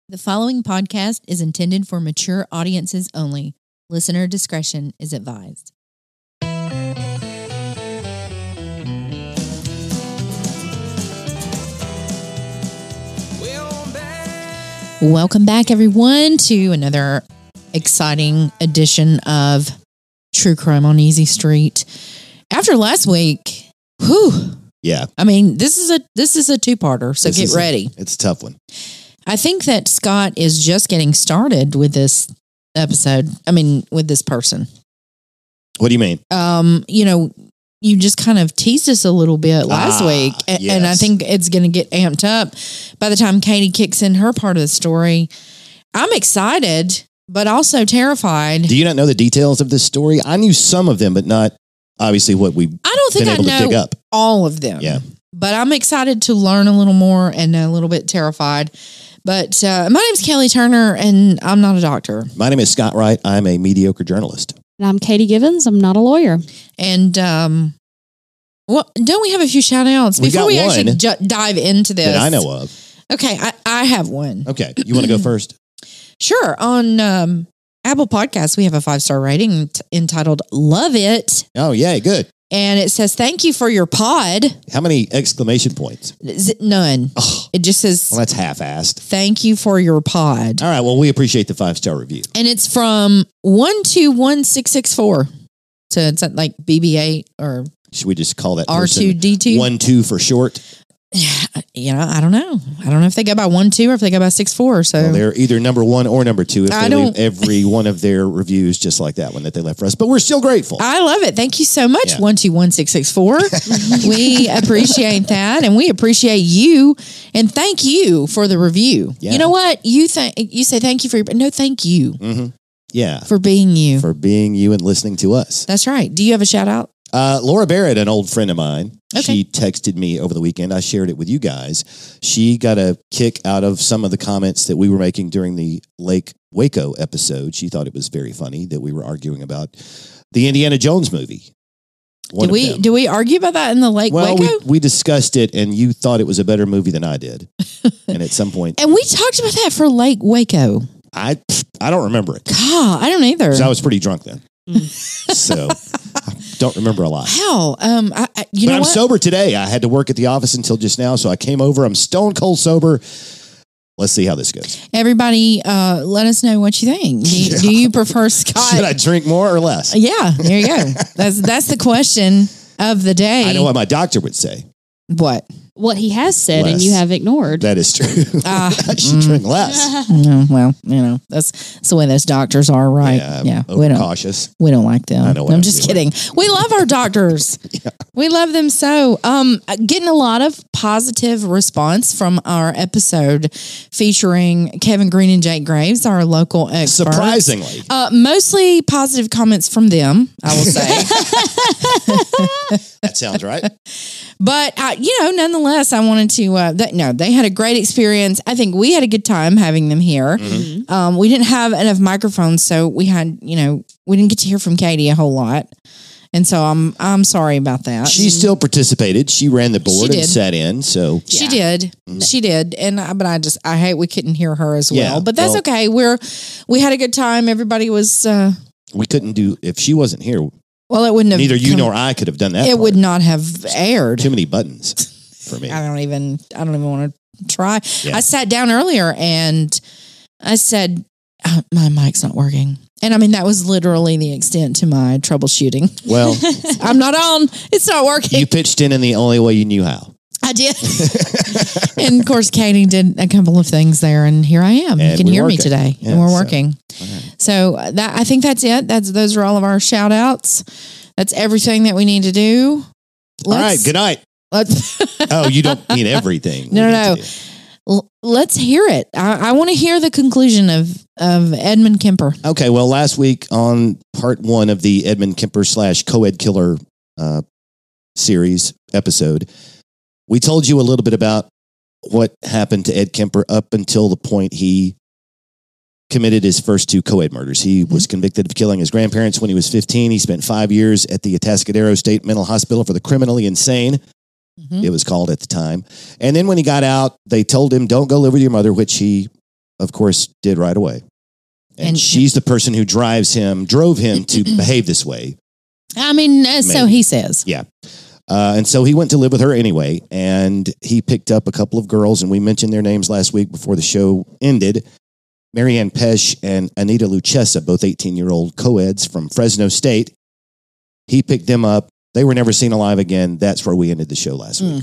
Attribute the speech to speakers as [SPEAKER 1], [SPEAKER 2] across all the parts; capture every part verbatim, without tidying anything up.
[SPEAKER 1] The following podcast is intended for mature audiences only. Listener discretion is advised. Welcome back, everyone, to another exciting edition of True Crime on Easy Street. After last week, whew.
[SPEAKER 2] Yeah.
[SPEAKER 1] I mean, this is a this is a two-parter, so
[SPEAKER 2] This
[SPEAKER 1] get
[SPEAKER 2] is a-
[SPEAKER 1] ready.
[SPEAKER 2] It's a tough one.
[SPEAKER 1] I think that Scott is just getting started with this episode. I mean, with this person.
[SPEAKER 2] What do you mean?
[SPEAKER 1] Um, you know, you just kind of teased us a little bit last
[SPEAKER 2] Ah,
[SPEAKER 1] week, a-
[SPEAKER 2] yes.
[SPEAKER 1] and I think it's going to get amped up by the time Katie kicks in her part of the story. I'm excited, but also terrified.
[SPEAKER 2] Do you not know the details of this story? I knew some of them, but not obviously what we've
[SPEAKER 1] I don't think
[SPEAKER 2] been
[SPEAKER 1] I
[SPEAKER 2] able to dig
[SPEAKER 1] know
[SPEAKER 2] up.
[SPEAKER 1] all of them.
[SPEAKER 2] Yeah.
[SPEAKER 1] But I'm excited to learn a little more and a little bit terrified. But uh, my name's Kelly Turner, and I'm not a doctor.
[SPEAKER 2] My name is Scott Wright. I'm a mediocre journalist.
[SPEAKER 3] And I'm Katie Givens. I'm not a lawyer.
[SPEAKER 1] And um, well, don't we have a few shout outs
[SPEAKER 2] We
[SPEAKER 1] before
[SPEAKER 2] got
[SPEAKER 1] we actually
[SPEAKER 2] one
[SPEAKER 1] ju- dive into this?
[SPEAKER 2] That I know of.
[SPEAKER 1] Okay, I, I have one.
[SPEAKER 2] Okay. You want to go first?
[SPEAKER 1] Sure. On um, Apple Podcasts, we have a five star rating t- entitled Love It.
[SPEAKER 2] Oh, yay. Good.
[SPEAKER 1] And it says, thank you for your pod.
[SPEAKER 2] How many exclamation points?
[SPEAKER 1] Z- None.
[SPEAKER 2] Oh,
[SPEAKER 1] It just says,
[SPEAKER 2] well, that's half-assed.
[SPEAKER 1] thank you for your pod.
[SPEAKER 2] All right. Well, we appreciate the five-star review.
[SPEAKER 1] And it's from one two one six six four. So it's at like B B eight or
[SPEAKER 2] Should we just call that
[SPEAKER 1] R
[SPEAKER 2] person
[SPEAKER 1] two D two.
[SPEAKER 2] one two for short?
[SPEAKER 1] You know, I don't know. I don't know if they go by one two or if they go by six four. So
[SPEAKER 2] Well, they're either number one or number two if
[SPEAKER 1] I
[SPEAKER 2] they leave
[SPEAKER 1] don't-
[SPEAKER 2] every one of their reviews just like that one that they left for us. But we're still grateful.
[SPEAKER 1] I love it. Thank you so much.
[SPEAKER 2] Yeah.
[SPEAKER 1] One two one six six four. We appreciate that, and we appreciate you. And thank you for the review.
[SPEAKER 2] Yeah.
[SPEAKER 1] You know what? You think you say thank you for your no, thank you
[SPEAKER 2] hmm Yeah.
[SPEAKER 1] for being you.
[SPEAKER 2] For being you and listening to us.
[SPEAKER 1] That's right. Do you have a shout out?
[SPEAKER 2] Uh, Laura Barrett, an old friend of mine,
[SPEAKER 1] Okay.
[SPEAKER 2] she texted me over the weekend. I shared it with you guys. She got a kick out of some of the comments that we were making during the Lake Waco episode. She thought it was very funny that we were arguing about the Indiana Jones movie. One
[SPEAKER 1] Did
[SPEAKER 2] of
[SPEAKER 1] we
[SPEAKER 2] them.
[SPEAKER 1] do we argue about that in the Lake
[SPEAKER 2] well,
[SPEAKER 1] Waco?
[SPEAKER 2] we, we discussed it, and you thought it was a better movie than I did. And at some point,
[SPEAKER 1] and we talked about that for Lake Waco.
[SPEAKER 2] I I don't remember it.
[SPEAKER 1] God, I don't either.
[SPEAKER 2] 'Cause I was pretty drunk then. So I don't remember a lot.
[SPEAKER 1] Wow. Um, I, I, you
[SPEAKER 2] but
[SPEAKER 1] know
[SPEAKER 2] I'm
[SPEAKER 1] what?
[SPEAKER 2] sober today. I had to work at the office until just now, so I came over. I'm stone cold sober. Let's see how this goes.
[SPEAKER 1] Everybody, uh, let us know what you think. Do, you-
[SPEAKER 2] Yeah.
[SPEAKER 1] do you prefer Scott?
[SPEAKER 2] Should I drink more or less?
[SPEAKER 1] Yeah, there you go. That's that's the question of the day.
[SPEAKER 2] I know what my doctor would say.
[SPEAKER 1] What?
[SPEAKER 3] What he has said
[SPEAKER 2] Less.
[SPEAKER 3] and you have ignored.
[SPEAKER 2] That is true.
[SPEAKER 1] Ah,
[SPEAKER 2] I should drink less.
[SPEAKER 1] No, well, you know that's, that's the way those doctors are, right?
[SPEAKER 2] Yeah,
[SPEAKER 1] we don't
[SPEAKER 2] overcautious.
[SPEAKER 1] we don't like them.
[SPEAKER 2] I know what
[SPEAKER 1] I'm
[SPEAKER 2] I'm
[SPEAKER 1] just
[SPEAKER 2] doing.
[SPEAKER 1] kidding. We love our doctors. We love them so. Um, getting a lot of positive response from our episode featuring Kevin Green and Jake Graves, our local experts.
[SPEAKER 2] Surprisingly.
[SPEAKER 1] Uh, mostly positive comments from them, I will say.
[SPEAKER 2] That sounds right.
[SPEAKER 1] But, uh, you know, nonetheless, I wanted to, uh, th- no, they had a great experience. I think we had a good time having them here.
[SPEAKER 2] Mm-hmm.
[SPEAKER 1] Um, we didn't have enough microphones, so we had, you know, we didn't get to hear from Katie a whole lot. And so I'm I'm sorry about that.
[SPEAKER 2] She still participated. She ran the board
[SPEAKER 1] She
[SPEAKER 2] and
[SPEAKER 1] did.
[SPEAKER 2] sat in. So
[SPEAKER 1] She
[SPEAKER 3] Yeah.
[SPEAKER 1] did. She did. And I, but I just, I hate we couldn't hear her as well.
[SPEAKER 2] Yeah,
[SPEAKER 1] but that's
[SPEAKER 2] well-
[SPEAKER 1] okay. We're, we had a good time. Everybody was, uh,
[SPEAKER 2] we couldn't do, if she wasn't here,
[SPEAKER 1] well, it wouldn't have.
[SPEAKER 2] neither you
[SPEAKER 1] come-
[SPEAKER 2] nor I could have done that.
[SPEAKER 1] It
[SPEAKER 2] part.
[SPEAKER 1] would not have aired.
[SPEAKER 2] Too many buttons for me.
[SPEAKER 1] I don't even I don't even want to try.
[SPEAKER 2] Yeah.
[SPEAKER 1] I sat down earlier and I said, "Uh, my mic's not working. And I mean, that was literally the extent to my troubleshooting.
[SPEAKER 2] Well,
[SPEAKER 1] I'm not on. It's not working.
[SPEAKER 2] you pitched in in the only way you knew how.
[SPEAKER 1] I did. And of course, Katie did a couple of things there, and here I am.
[SPEAKER 2] And
[SPEAKER 1] you can
[SPEAKER 2] we're
[SPEAKER 1] hear me
[SPEAKER 2] working.
[SPEAKER 1] today,
[SPEAKER 2] Yeah,
[SPEAKER 1] and we're
[SPEAKER 2] so-
[SPEAKER 1] working. So uh, that I think that's it. That's those are all of our shout outs. That's everything that we need to do.
[SPEAKER 2] All right. Good night.
[SPEAKER 1] Let's
[SPEAKER 2] Oh, you don't need everything.
[SPEAKER 1] No,
[SPEAKER 2] we
[SPEAKER 1] no,
[SPEAKER 2] need
[SPEAKER 1] no.
[SPEAKER 2] to do.
[SPEAKER 1] L- let's hear it. I, I want to hear the conclusion of of Edmund Kemper.
[SPEAKER 2] Okay, well, last week on part one of the Edmund Kemper slash co-ed killer uh, series episode, we told you a little bit about what happened to Ed Kemper up until the point he committed his first two co-ed murders. He was convicted of killing his grandparents when he was fifteen. He spent five years at the Atascadero State Mental Hospital for the Criminally Insane.
[SPEAKER 1] Mhm.
[SPEAKER 2] It was called at the time. And then when he got out, they told him, don't go live with your mother, which he of course, did right away. And,
[SPEAKER 1] And-
[SPEAKER 2] she's the person who drives him, drove him to behave this way.
[SPEAKER 1] I mean, uh, so
[SPEAKER 2] Maybe.
[SPEAKER 1] he says.
[SPEAKER 2] Yeah. Uh, and so he went to live with her anyway, and he picked up a couple of girls, and we mentioned their names last week before the show ended. Marianne Pesh and Anita Lucchesa, both eighteen-year-old co-eds from Fresno State. He picked them up. They were never seen alive again. That's where we ended the show last
[SPEAKER 1] Mm.
[SPEAKER 2] week.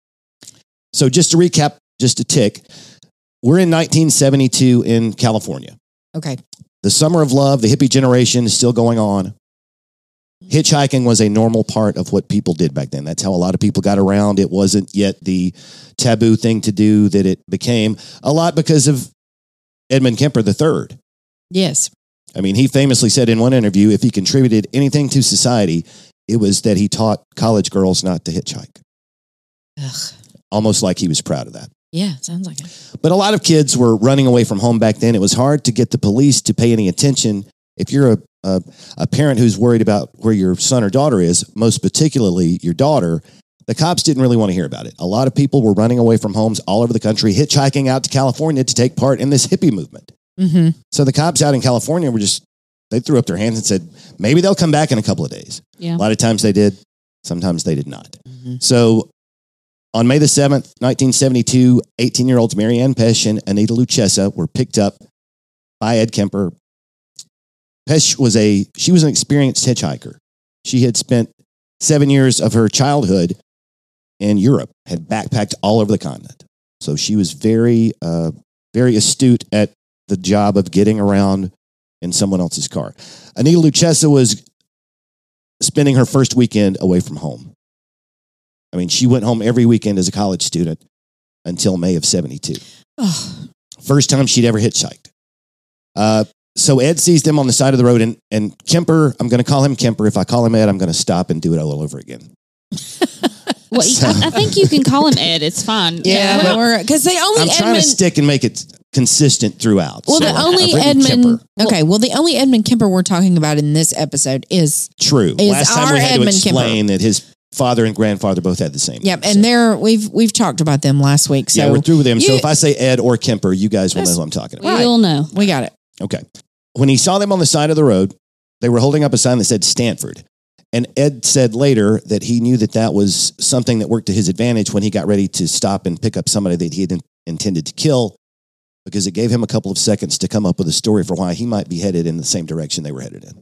[SPEAKER 2] So just to recap, just a tick, we're in nineteen seventy-two in California.
[SPEAKER 1] Okay.
[SPEAKER 2] The summer of love, the hippie generation is still going on. Hitchhiking was a normal part of what people did back then. That's how a lot of people got around. It wasn't yet the taboo thing to do that it became, a lot because of Edmund Kemper the third.
[SPEAKER 1] Yes.
[SPEAKER 2] I mean, he famously said in one interview, if he contributed anything to society, it was that he taught college girls not to hitchhike.
[SPEAKER 1] Ugh.
[SPEAKER 2] Almost like he was proud of that.
[SPEAKER 1] Yeah, sounds like it.
[SPEAKER 2] But a lot of kids were running away from home back then. It was hard to get the police to pay any attention. If you're a, a, a parent who's worried about where your son or daughter is, most particularly your daughter, the cops didn't really want to hear about it. A lot of people were running away from homes all over the country, hitchhiking out to California to take part in this hippie movement.
[SPEAKER 1] Mm-hmm.
[SPEAKER 2] So the cops out in California were just, they threw up their hands and said, maybe they'll come back in a couple of days.
[SPEAKER 3] Yeah.
[SPEAKER 2] A lot of times they did. Sometimes they did not.
[SPEAKER 1] Mm-hmm.
[SPEAKER 2] So on May the seventh, nineteen seventy-two, eighteen-year-olds Marianne Pesh and Anita Lucchesa were picked up by Ed Kemper. Pesh was a, she was an experienced hitchhiker. She had spent seven years of her childhood in Europe, had backpacked all over the continent. So she was very, uh, very astute at the job of getting around in someone else's car. Anita Lucchesa was spending her first weekend away from home. I mean, she went home every weekend as a college student until May of seventy-two.
[SPEAKER 1] Oh,
[SPEAKER 2] First time she'd ever hitchhiked. Uh, so Ed sees them on the side of the road, and, and Kemper, I'm going to call him Kemper. If I call him Ed, I'm going to stop and do it all over again.
[SPEAKER 3] Well,
[SPEAKER 2] So-
[SPEAKER 3] I, I think you can call him Ed. It's fine.
[SPEAKER 1] yeah,
[SPEAKER 2] but-
[SPEAKER 1] but we're because the only
[SPEAKER 2] I'm trying
[SPEAKER 1] Edmund.
[SPEAKER 2] to stick and make it consistent throughout.
[SPEAKER 1] Well,
[SPEAKER 2] So
[SPEAKER 1] the
[SPEAKER 2] I've
[SPEAKER 1] only
[SPEAKER 2] written
[SPEAKER 1] Edmund.
[SPEAKER 2] Kemper.
[SPEAKER 1] Okay, well, the only Edmund Kemper we're talking about in this episode is
[SPEAKER 2] True.
[SPEAKER 1] is
[SPEAKER 2] Last time
[SPEAKER 1] our
[SPEAKER 2] we had
[SPEAKER 1] Edmund
[SPEAKER 2] to explain that his father and grandfather both had the same.
[SPEAKER 1] yep,
[SPEAKER 2] name,
[SPEAKER 1] and
[SPEAKER 2] so-
[SPEAKER 1] they're we've we've talked about them last week. So
[SPEAKER 2] yeah, we're through with them. so
[SPEAKER 1] you-
[SPEAKER 2] if I say Ed or Kemper, you guys will know
[SPEAKER 1] That's-
[SPEAKER 2] who I'm talking about.
[SPEAKER 3] We'll know.
[SPEAKER 1] we got it.
[SPEAKER 2] Okay. When he saw them on the side of the road, they were holding up a sign that said Stanford. And Ed said later that he knew that that was something that worked to his advantage when he got ready to stop and pick up somebody that he had in- intended to kill, because it gave him a couple of seconds to come up with a story for why he might be headed in the same direction they were headed in.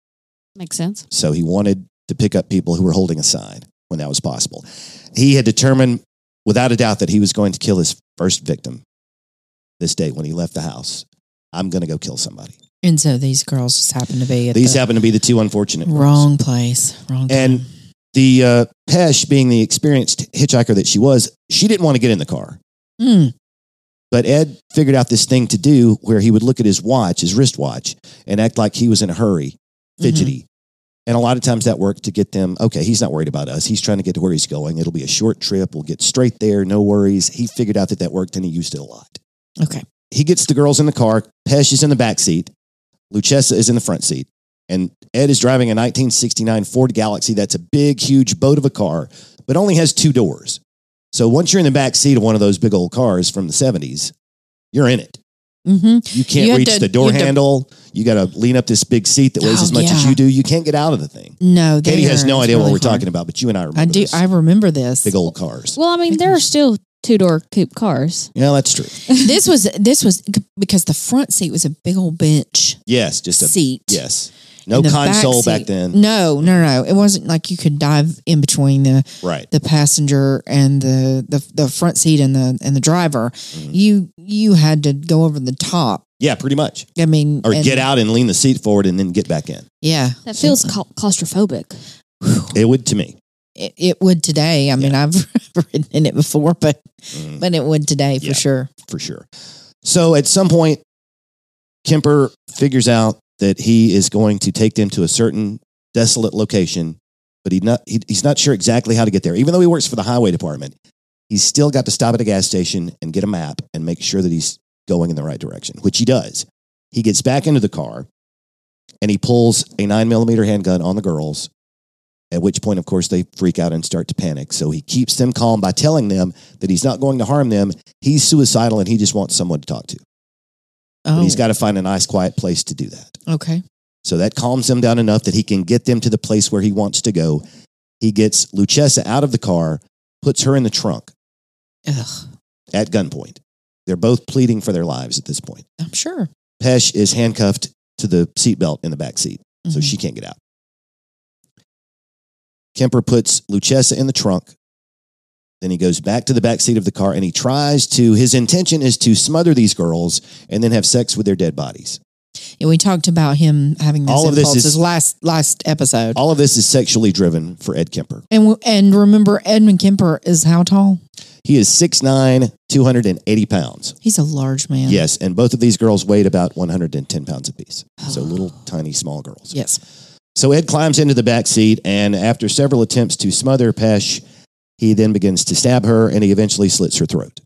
[SPEAKER 3] Makes sense.
[SPEAKER 2] So he wanted to pick up people who were holding a sign when that was possible. He had determined without a doubt that he was going to kill his first victim this day when he left the house. I'm going to go kill somebody.
[SPEAKER 1] And so these girls just happen to be at
[SPEAKER 2] These
[SPEAKER 1] the
[SPEAKER 2] happen to be the two unfortunate girls.
[SPEAKER 1] wrong place, wrong time.
[SPEAKER 2] And the uh, Pesh, being the experienced hitchhiker that she was, she didn't want to get in the car.
[SPEAKER 1] Mm,
[SPEAKER 2] But Ed figured out this thing to do where he would look at his watch, his wristwatch, and act like he was in a hurry, fidgety. And a lot of times that worked to get them, okay, he's not worried about us. He's trying to get to where he's going. It'll be a short trip. We'll get straight there. No worries. He figured out that that worked, and he used it a lot.
[SPEAKER 1] okay.
[SPEAKER 2] He gets the girls in the car. Pesh is in the back seat. Lucchesa is in the front seat. And Ed is driving a nineteen sixty-nine Ford Galaxy. That's a big, huge boat of a car, but only has two doors. So once you're in the back seat of one of those big old cars from the seventies, you're in it.
[SPEAKER 1] Mm-hmm.
[SPEAKER 2] You can't
[SPEAKER 1] You have
[SPEAKER 2] reach
[SPEAKER 1] to-
[SPEAKER 2] the door
[SPEAKER 1] you have to-
[SPEAKER 2] handle. You got to lean up this big seat that weighs
[SPEAKER 1] Oh,
[SPEAKER 2] as much as
[SPEAKER 1] yeah.
[SPEAKER 2] you do. You can't get out of the thing.
[SPEAKER 1] No, they
[SPEAKER 2] Katie has
[SPEAKER 1] are-
[SPEAKER 2] no
[SPEAKER 1] it's
[SPEAKER 2] idea what
[SPEAKER 1] really
[SPEAKER 2] we're
[SPEAKER 1] hard.
[SPEAKER 2] talking about, but you and I remember
[SPEAKER 1] I do.
[SPEAKER 2] those
[SPEAKER 1] I remember this.
[SPEAKER 2] big old cars.
[SPEAKER 3] Well, I mean, there are still two door coupe cars.
[SPEAKER 2] Yeah, that's true.
[SPEAKER 1] This was this was because the front seat was a big old bench
[SPEAKER 2] Yes, just a
[SPEAKER 1] seat.
[SPEAKER 2] yes. No
[SPEAKER 1] And the back
[SPEAKER 2] console back
[SPEAKER 1] seat-
[SPEAKER 2] then.
[SPEAKER 1] No, no, no. It wasn't like you could dive in between the
[SPEAKER 2] Right.
[SPEAKER 1] the passenger and the the, the front seat and the and the driver.
[SPEAKER 2] Mhm.
[SPEAKER 1] You you had to go over the top.
[SPEAKER 2] Yeah, pretty much.
[SPEAKER 1] I mean,
[SPEAKER 2] Or
[SPEAKER 1] and-
[SPEAKER 2] get out and lean the seat forward and then get back in.
[SPEAKER 1] Yeah,
[SPEAKER 3] That feels cla- claustrophobic.
[SPEAKER 2] It would to me.
[SPEAKER 1] it, it would today. I mean, I've ridden in it before, but
[SPEAKER 2] Mhm.
[SPEAKER 1] but it would today for
[SPEAKER 2] Yeah.
[SPEAKER 1] sure.
[SPEAKER 2] For sure. So at some point, Kemper figures out that he is going to take them to a certain desolate location, but he not, he, he's not sure exactly how to get there. Even though he works for the highway department, he's still got to stop at a gas station and get a map and make sure that he's going in the right direction, which he does. He gets back into the car and he pulls a nine millimeter handgun on the girls, at which point, of course, they freak out and start to panic. So he keeps them calm by telling them that he's not going to harm them. He's suicidal and he just wants someone to talk to.
[SPEAKER 1] Oh,
[SPEAKER 2] But he's got to find a nice, quiet place to do that.
[SPEAKER 1] okay.
[SPEAKER 2] So that calms him down enough that he can get them to the place where he wants to go. He gets Luchessa out of the car, puts her in the trunk
[SPEAKER 1] Ugh,
[SPEAKER 2] at gunpoint. They're both pleading for their lives at this point.
[SPEAKER 1] I'm sure.
[SPEAKER 2] Pesh is handcuffed to the seatbelt in the back seat, so
[SPEAKER 1] Mhm.
[SPEAKER 2] she can't get out. Kemper puts Luchessa in the trunk. Then he goes back to the back seat of the car and he tries to, his intention is to smother these girls and then have sex with their dead bodies.
[SPEAKER 1] Yeah, we talked about him having those
[SPEAKER 2] All of this
[SPEAKER 1] impulses
[SPEAKER 2] is-
[SPEAKER 1] last last episode.
[SPEAKER 2] All of this is sexually driven for Ed Kemper.
[SPEAKER 1] And w- and remember, Edmund Kemper is how tall?
[SPEAKER 2] He is six nine, two hundred eighty pounds.
[SPEAKER 1] He's a large man.
[SPEAKER 2] Yes, and both of these girls weighed about one hundred ten pounds apiece. So little, tiny, small girls.
[SPEAKER 1] Yes.
[SPEAKER 2] So Ed climbs into the back seat, and after several attempts to smother Pesh, he then begins to stab her, and he eventually slits her throat.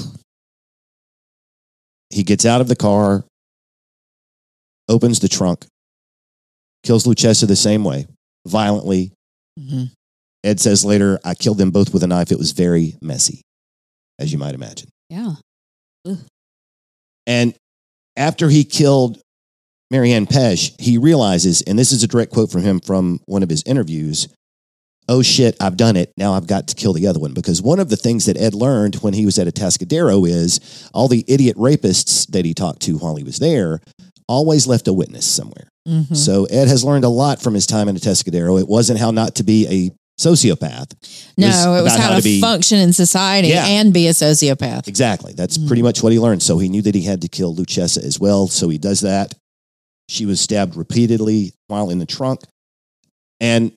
[SPEAKER 2] He gets out of the car, opens the trunk, kills Luchessa the same way, violently.
[SPEAKER 1] hmm
[SPEAKER 2] Ed says later, I killed them both with a knife. It was very messy, as you might imagine.
[SPEAKER 3] Yeah.
[SPEAKER 2] And after he killed Marianne Pesh, he realizes, and this is a direct quote from him from one of his interviews, oh shit, I've done it. Now I've got to kill the other one. Because one of the things that Ed learned when he was at Atascadero is all the idiot rapists that he talked to while he was there always left a witness somewhere.
[SPEAKER 1] hmm
[SPEAKER 2] So Ed has learned a lot from his time in Atascadero. It wasn't how not to be a sociopath.
[SPEAKER 1] No, it was
[SPEAKER 2] about
[SPEAKER 1] how, to,
[SPEAKER 2] be-
[SPEAKER 1] function in society
[SPEAKER 2] Yeah.
[SPEAKER 1] and be a sociopath.
[SPEAKER 2] Exactly. That's
[SPEAKER 1] Mm.
[SPEAKER 2] pretty much what he learned. So he knew that he had to kill Luchessa as well. So he does that. She was stabbed repeatedly while in the trunk. And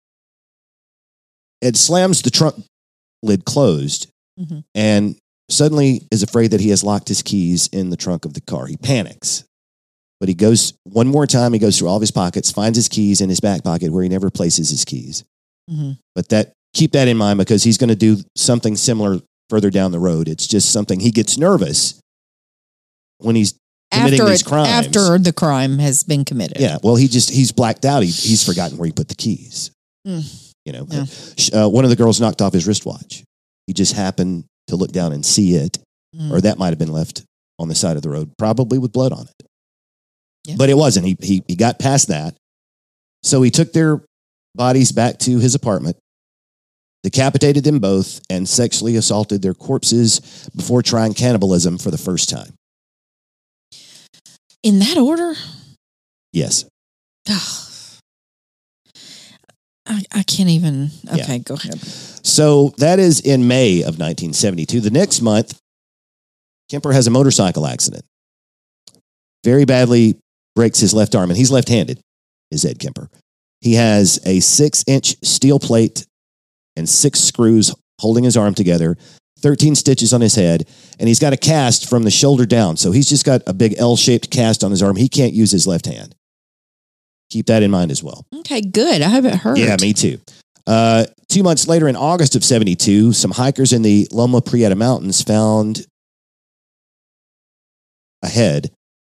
[SPEAKER 2] Ed slams the trunk lid closed
[SPEAKER 1] Mhm.
[SPEAKER 2] and suddenly is afraid that he has locked his keys in the trunk of the car. He panics. But he goes one more time. He goes through all of his pockets, finds his keys in his back pocket where he never places his keys.
[SPEAKER 1] hmm
[SPEAKER 2] But that keep that in mind because he's going to do something similar further down the road. It's just something he gets nervous when he's committing
[SPEAKER 1] After
[SPEAKER 2] these
[SPEAKER 1] it,
[SPEAKER 2] crimes.
[SPEAKER 1] after the crime has been committed.
[SPEAKER 2] Yeah, well, he just he's blacked out. He, he's forgotten where he put the keys.
[SPEAKER 1] Mm.
[SPEAKER 2] You know,
[SPEAKER 1] Yeah.
[SPEAKER 2] uh, one of the girls knocked off his wristwatch. He just happened to look down and see it,
[SPEAKER 1] Mm.
[SPEAKER 2] or that might have been left on the side of the road, probably with blood on it.
[SPEAKER 1] Yeah.
[SPEAKER 2] But it wasn't. He he he got past that. So he took their bodies back to his apartment, decapitated them both, and sexually assaulted their corpses before trying cannibalism for the first time.
[SPEAKER 1] In that order?
[SPEAKER 2] Yes.
[SPEAKER 1] I, I can't even.
[SPEAKER 2] Yeah.
[SPEAKER 1] Okay, go ahead.
[SPEAKER 2] So that is in May of nineteen seventy-two. The next month, Kemper has a motorcycle accident. Very badly breaks his left arm, and he's left-handed, is Ed Kemper. He has a six-inch steel plate and six screws holding his arm together, thirteen stitches on his head, and he's got a cast from the shoulder down. So he's just got a big L-shaped cast on his arm. He can't use his left hand. Keep that in mind as well.
[SPEAKER 1] Okay, good. I hope it hurt.
[SPEAKER 2] Yeah, me too. Uh, two months later, in August of seventy-two, some hikers in the Loma Prieta Mountains found a head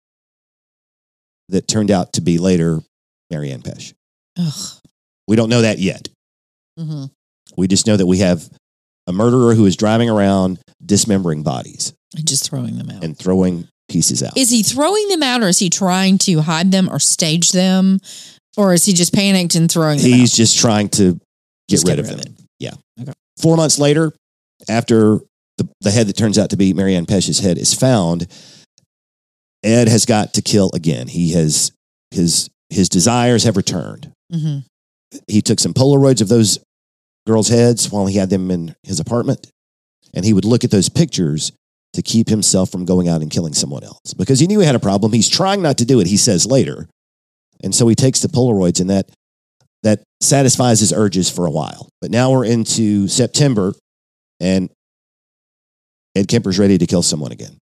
[SPEAKER 2] that turned out to be later Marianne Pesh.
[SPEAKER 1] Ugh.
[SPEAKER 2] We don't know that yet.
[SPEAKER 1] hmm
[SPEAKER 2] We just know that we have a murderer who is driving around dismembering bodies
[SPEAKER 1] And just throwing them out.
[SPEAKER 2] and throwing pieces out.
[SPEAKER 1] Is he throwing them out, or is he trying to hide them or stage them, or is he just panicked and throwing them
[SPEAKER 2] He's
[SPEAKER 1] out?
[SPEAKER 2] just trying to get
[SPEAKER 1] Just
[SPEAKER 2] rid
[SPEAKER 1] get
[SPEAKER 2] of
[SPEAKER 1] rid
[SPEAKER 2] them.
[SPEAKER 1] of
[SPEAKER 2] Yeah.
[SPEAKER 1] Okay.
[SPEAKER 2] Four months later, after the, the head that turns out to be Marianne Pesh's head is found, Ed has got to kill again. He has his his desires have returned.
[SPEAKER 1] hmm
[SPEAKER 2] He took some Polaroids of those girls' heads while he had them in his apartment, and he would look at those pictures to keep himself from going out and killing someone else because he knew he had a problem. He's trying not to do it, he says later. And so he takes the Polaroids, and that that satisfies his urges for a while. But now we're into September, and Ed Kemper's ready to kill someone again.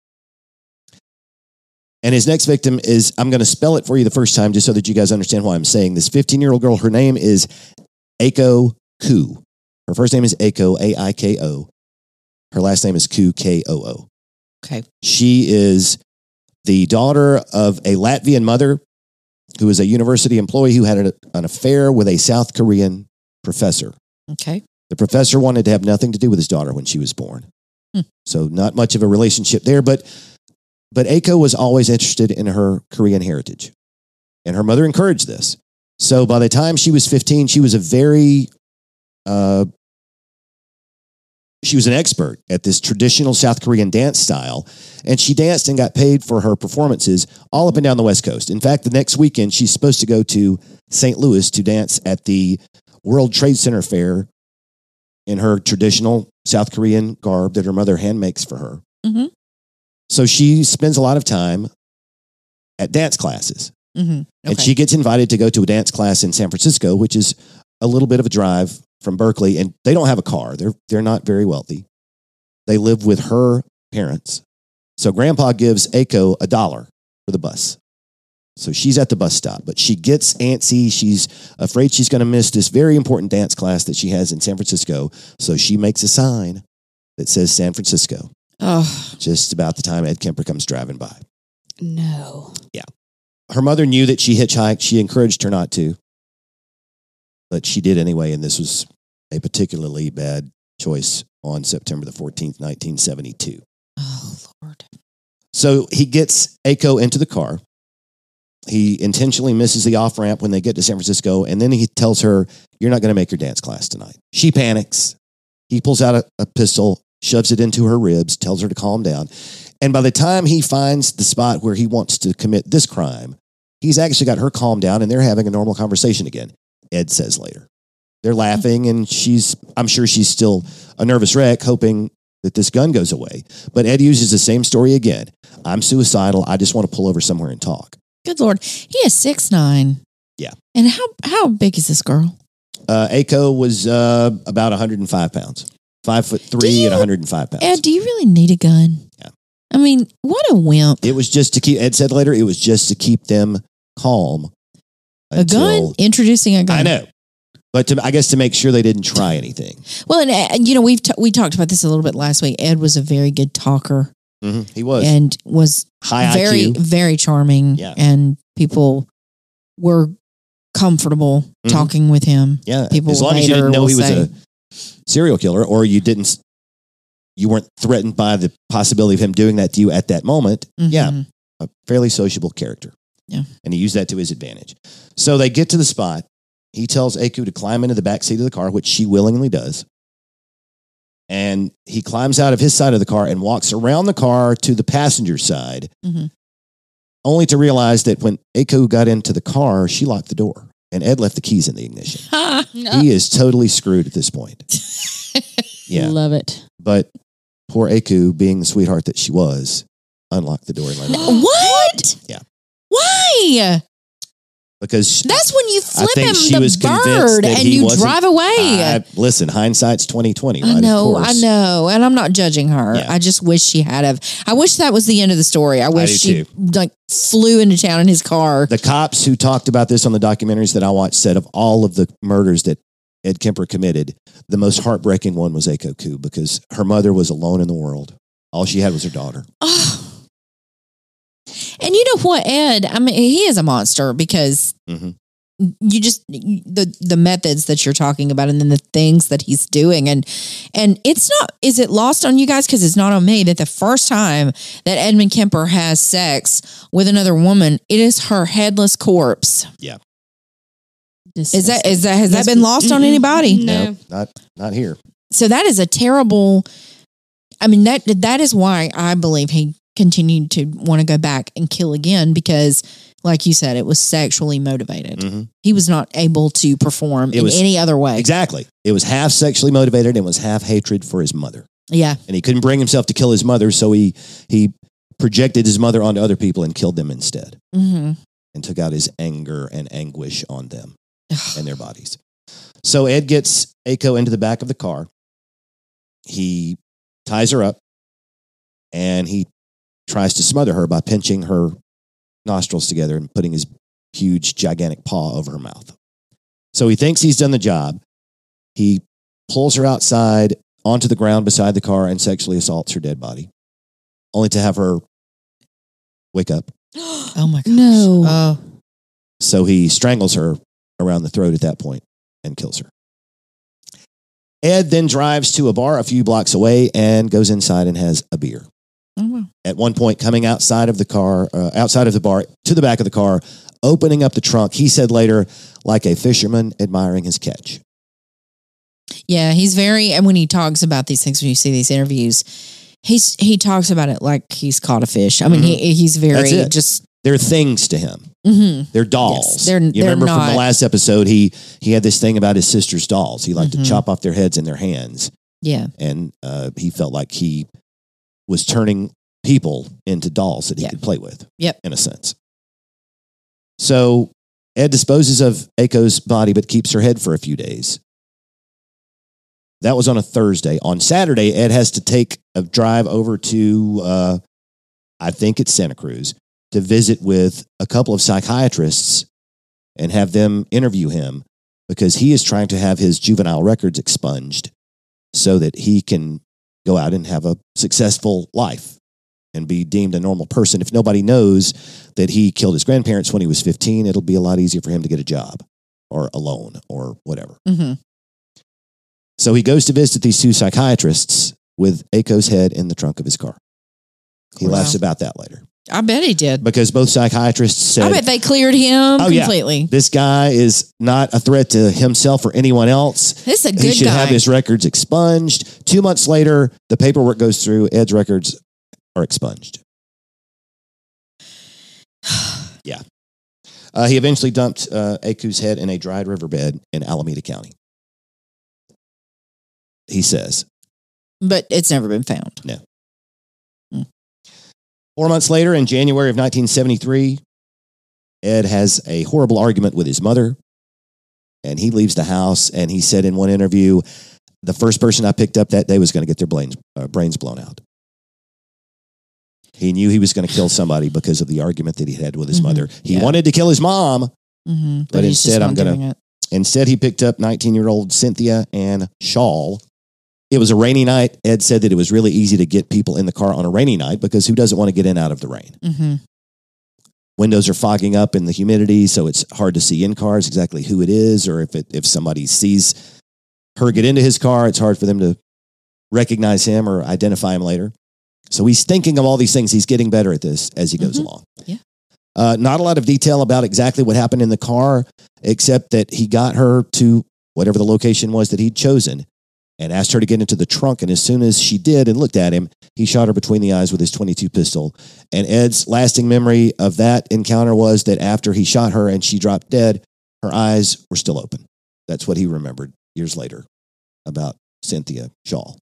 [SPEAKER 2] And his next victim is, I'm going to spell it for you the first time just so that you guys understand why I'm saying this. fifteen-year-old girl, her name is Aiko Koo. Her first name is Aiko, A I K O. Her last name is Koo, K O O.
[SPEAKER 1] Okay.
[SPEAKER 2] She is the daughter of a Latvian mother who is a university employee who had an, an affair with a South Korean professor.
[SPEAKER 1] Okay.
[SPEAKER 2] The professor wanted to have nothing to do with his daughter when she was born.
[SPEAKER 1] Hmm.
[SPEAKER 2] So not much of a relationship there, but but Aiko was always interested in her Korean heritage, and her mother encouraged this. So by the time she was fifteen, she was a very, uh, she was an expert at this traditional South Korean dance style, and she danced and got paid for her performances all up and down the West Coast. In fact, the next weekend, she's supposed to go to Saint Louis to dance at the World Trade Center Fair in her traditional South Korean garb that her mother hand makes for her.
[SPEAKER 1] Mm-hmm.
[SPEAKER 2] So she spends a lot of time at dance classes.
[SPEAKER 1] Mm-hmm. Okay.
[SPEAKER 2] And she gets invited to go to a dance class in San Francisco, which is a little bit of a drive from Berkeley. And they don't have a car. They're, they're not very wealthy. They live with her parents. So grandpa gives Aiko a dollar for the bus. So she's at the bus stop, but she gets antsy. She's afraid she's going to miss this very important dance class that she has in San Francisco. So she makes a sign that says San Francisco.
[SPEAKER 1] Oh,
[SPEAKER 2] Just about the time Ed Kemper comes driving by.
[SPEAKER 3] No.
[SPEAKER 2] Her mother knew that she hitchhiked. She encouraged her not to, but she did anyway. And this was a particularly bad choice on September the fourteenth, nineteen seventy-two.
[SPEAKER 1] oh, Lord.
[SPEAKER 2] So he gets Aiko into the car. He intentionally misses the off ramp when they get to San Francisco. And then he tells her, "You're not going to make your dance class tonight." She panics. He pulls out a, a pistol, shoves it into her ribs, tells her to calm down. And by the time he finds the spot where he wants to commit this crime, he's actually got her calmed down and they're having a normal conversation again, Ed says later. They're laughing and she's, I'm sure she's still a nervous wreck, hoping that this gun goes away. But Ed uses the same story again. "I'm suicidal. I just want to pull over somewhere and talk."
[SPEAKER 1] Good Lord. He is six nine.
[SPEAKER 2] Yeah.
[SPEAKER 1] And how, how big is this girl?
[SPEAKER 2] Uh, Aiko was uh, about one hundred five pounds. Five foot
[SPEAKER 1] Do
[SPEAKER 2] three
[SPEAKER 1] you-
[SPEAKER 2] and one hundred five pounds.
[SPEAKER 1] Ed, do you really need a gun?
[SPEAKER 2] Yeah.
[SPEAKER 1] I mean, what a wimp.
[SPEAKER 2] It was just to keep, Ed said later, it was just to keep them calm.
[SPEAKER 1] A
[SPEAKER 2] until-
[SPEAKER 1] gun? Introducing a gun.
[SPEAKER 2] I know. But to, I guess to make sure they didn't try anything.
[SPEAKER 1] Well, and uh, you know, we've t- we talked about this a little bit last week. Ed was a very good talker
[SPEAKER 2] Mm-hmm. He was.
[SPEAKER 1] and was
[SPEAKER 2] High
[SPEAKER 1] very,
[SPEAKER 2] I Q.
[SPEAKER 1] very charming.
[SPEAKER 2] Yeah.
[SPEAKER 1] And people were comfortable
[SPEAKER 2] Mhm.
[SPEAKER 1] talking with him.
[SPEAKER 2] Yeah.
[SPEAKER 1] People
[SPEAKER 2] as long as you
[SPEAKER 1] later
[SPEAKER 2] didn't know
[SPEAKER 1] will
[SPEAKER 2] he was
[SPEAKER 1] say-
[SPEAKER 2] a serial killer or you didn't, you weren't threatened by the possibility of him doing that to you at that moment. Yeah.
[SPEAKER 1] Mhm.
[SPEAKER 2] A fairly sociable character.
[SPEAKER 1] Yeah.
[SPEAKER 2] And he used that to his advantage. So they get to the spot. He tells Aiko to climb into the back seat of the car, which she willingly does. And he climbs out of his side of the car and walks around the car to the passenger side,
[SPEAKER 1] Mhm.
[SPEAKER 2] only to realize that when Aiko got into the car, she locked the door and Ed left the keys in the ignition.
[SPEAKER 1] Ha!
[SPEAKER 2] He is totally screwed at this point. Yeah.
[SPEAKER 3] Love it.
[SPEAKER 2] But poor Aiko, being the sweetheart that she was, unlocked the door and let her go.
[SPEAKER 1] What?
[SPEAKER 2] Yeah.
[SPEAKER 1] Why?
[SPEAKER 2] Because
[SPEAKER 1] That's when you flip
[SPEAKER 2] think
[SPEAKER 1] him
[SPEAKER 2] she
[SPEAKER 1] the
[SPEAKER 2] was convinced
[SPEAKER 1] bird
[SPEAKER 2] that
[SPEAKER 1] and
[SPEAKER 2] he
[SPEAKER 1] you
[SPEAKER 2] wasn't-
[SPEAKER 1] drive away.
[SPEAKER 2] I, listen, hindsight's twenty twenty, right?
[SPEAKER 1] I
[SPEAKER 2] Of
[SPEAKER 1] know, I
[SPEAKER 2] course.
[SPEAKER 1] know, and I'm not judging her.
[SPEAKER 2] Yeah.
[SPEAKER 1] I just wish she had have. I wish that was the end of the story. I wish
[SPEAKER 2] do
[SPEAKER 1] she
[SPEAKER 2] too.
[SPEAKER 1] like flew into town in his car.
[SPEAKER 2] The cops who talked about this on the documentaries that I watched said of all of the murders that Ed Kemper committed, the most heartbreaking one was Aiko Koo because her mother was alone in the world. All she had was her daughter.
[SPEAKER 1] Oh. And you know what, Ed? I mean, he is a monster because
[SPEAKER 2] Mhm.
[SPEAKER 1] you just the the methods that you're talking about, and then the things that he's doing, and and it's not. Is it lost on you guys? Because it's not on me that the first time that Edmund Kemper has sex with another woman, it is her headless corpse. Is that is that has that been lost on
[SPEAKER 3] Mm-mm.
[SPEAKER 1] anybody?
[SPEAKER 3] No.
[SPEAKER 2] not not here.
[SPEAKER 1] So that is a terrible. I mean that that is why I believe he continued to want to go back and kill again because, like you said, it was sexually motivated.
[SPEAKER 2] Mhm.
[SPEAKER 1] He was not able to perform
[SPEAKER 2] It
[SPEAKER 1] in
[SPEAKER 2] was-
[SPEAKER 1] any other way.
[SPEAKER 2] Exactly. It was half sexually motivated and was half hatred for his mother.
[SPEAKER 1] Yeah.
[SPEAKER 2] And he couldn't bring himself to kill his mother, so he he projected his mother onto other people and killed them instead,
[SPEAKER 1] Mm-hmm.
[SPEAKER 2] and took out his anger and anguish on them and their bodies. So Ed gets Aiko into the back of the car. He ties her up, and he tries to smother her by pinching her nostrils together and putting his huge, gigantic paw over her mouth. So he thinks he's done the job. He pulls her outside onto the ground beside the car and sexually assaults her dead body, only to have her wake up.
[SPEAKER 1] Oh my gosh.
[SPEAKER 3] No.
[SPEAKER 1] Oh.
[SPEAKER 2] So he strangles her around the throat at that point and kills her. Ed then drives to a bar a few blocks away and goes inside and has a beer.
[SPEAKER 1] Oh, wow.
[SPEAKER 2] At one point, coming outside of the car, uh, outside of the bar, to the back of the car, opening up the trunk. He said later, like a fisherman admiring his catch.
[SPEAKER 1] Yeah, he's very, and when he talks about these things, when you see these interviews, he's he talks about it like he's caught a fish. I mean,
[SPEAKER 2] Mhm.
[SPEAKER 1] he he's very
[SPEAKER 2] That's it.
[SPEAKER 1] just.
[SPEAKER 2] They're things to him.
[SPEAKER 1] Mhm.
[SPEAKER 2] They're dolls.
[SPEAKER 1] Yes, they're-
[SPEAKER 2] you
[SPEAKER 1] they're
[SPEAKER 2] remember from
[SPEAKER 1] not-
[SPEAKER 2] the last episode, he he had this thing about his sister's dolls. He liked
[SPEAKER 1] Mhm.
[SPEAKER 2] to chop off their heads in their hands,
[SPEAKER 1] Yeah,
[SPEAKER 2] and uh, he felt like he was turning people into dolls that he
[SPEAKER 1] Yeah.
[SPEAKER 2] could play with.
[SPEAKER 1] Yep.
[SPEAKER 2] in a sense. So Ed disposes of Aiko's body, but keeps her head for a few days. That was on a Thursday. On Saturday, Ed has to take a drive over to, uh, I think it's Santa Cruz, to visit with a couple of psychiatrists and have them interview him because he is trying to have his juvenile records expunged so that he can go out and have a successful life and be deemed a normal person. If nobody knows that he killed his grandparents when he was fifteen, it'll be a lot easier for him to get a job or a loan or whatever.
[SPEAKER 1] hmm
[SPEAKER 2] So he goes to visit these two psychiatrists with Aiko's head in the trunk of his car. He
[SPEAKER 1] Wow.
[SPEAKER 2] laughs about that later
[SPEAKER 1] I bet he did.
[SPEAKER 2] because both psychiatrists said,
[SPEAKER 1] I bet they cleared him
[SPEAKER 2] Oh, yeah.
[SPEAKER 1] completely.
[SPEAKER 2] this guy is not a threat to himself or anyone else.
[SPEAKER 1] This is a
[SPEAKER 2] He
[SPEAKER 1] good
[SPEAKER 2] should
[SPEAKER 1] guy.
[SPEAKER 2] have his records expunged. Two months later, the paperwork goes through. Ed's records are expunged. yeah. Uh, he eventually dumped uh, Aiko's head in a dried riverbed in Alameda County. He says.
[SPEAKER 1] But it's never been found.
[SPEAKER 2] Four months later, in January of nineteen seventy-three, Ed has a horrible argument with his mother, and he leaves the house, and he said in one interview, the first person I picked up that day was going to get their brains, uh, brains blown out. He knew he was going to kill somebody because of the argument that he had with his
[SPEAKER 1] Mhm.
[SPEAKER 2] mother. He
[SPEAKER 1] Yeah.
[SPEAKER 2] wanted to kill his mom.
[SPEAKER 1] Mm-hmm.
[SPEAKER 2] But instead, I'm gonna- Instead, he picked up nineteen-year-old Cynthia Ann Shaw. It was a rainy night. Ed said that it was really easy to get people in the car on a rainy night because who doesn't want to get in out of the rain?
[SPEAKER 1] Mm-hmm.
[SPEAKER 2] Windows are fogging up in the humidity, so it's hard to see in cars exactly who it is, or if it, if somebody sees her get into his car, it's hard for them to recognize him or identify him later. So he's thinking of all these things. He's getting better at this as he goes
[SPEAKER 1] Mhm.
[SPEAKER 2] along.
[SPEAKER 1] Yeah.
[SPEAKER 2] Uh, not a lot of detail about exactly what happened in the car, except that he got her to whatever the location was that he'd chosen and asked her to get into the trunk. And as soon as she did and looked at him, he shot her between the eyes with his twenty-two pistol. And Ed's lasting memory of that encounter was that after he shot her and she dropped dead, her eyes were still open. That's what he remembered years later about Cynthia Shaw.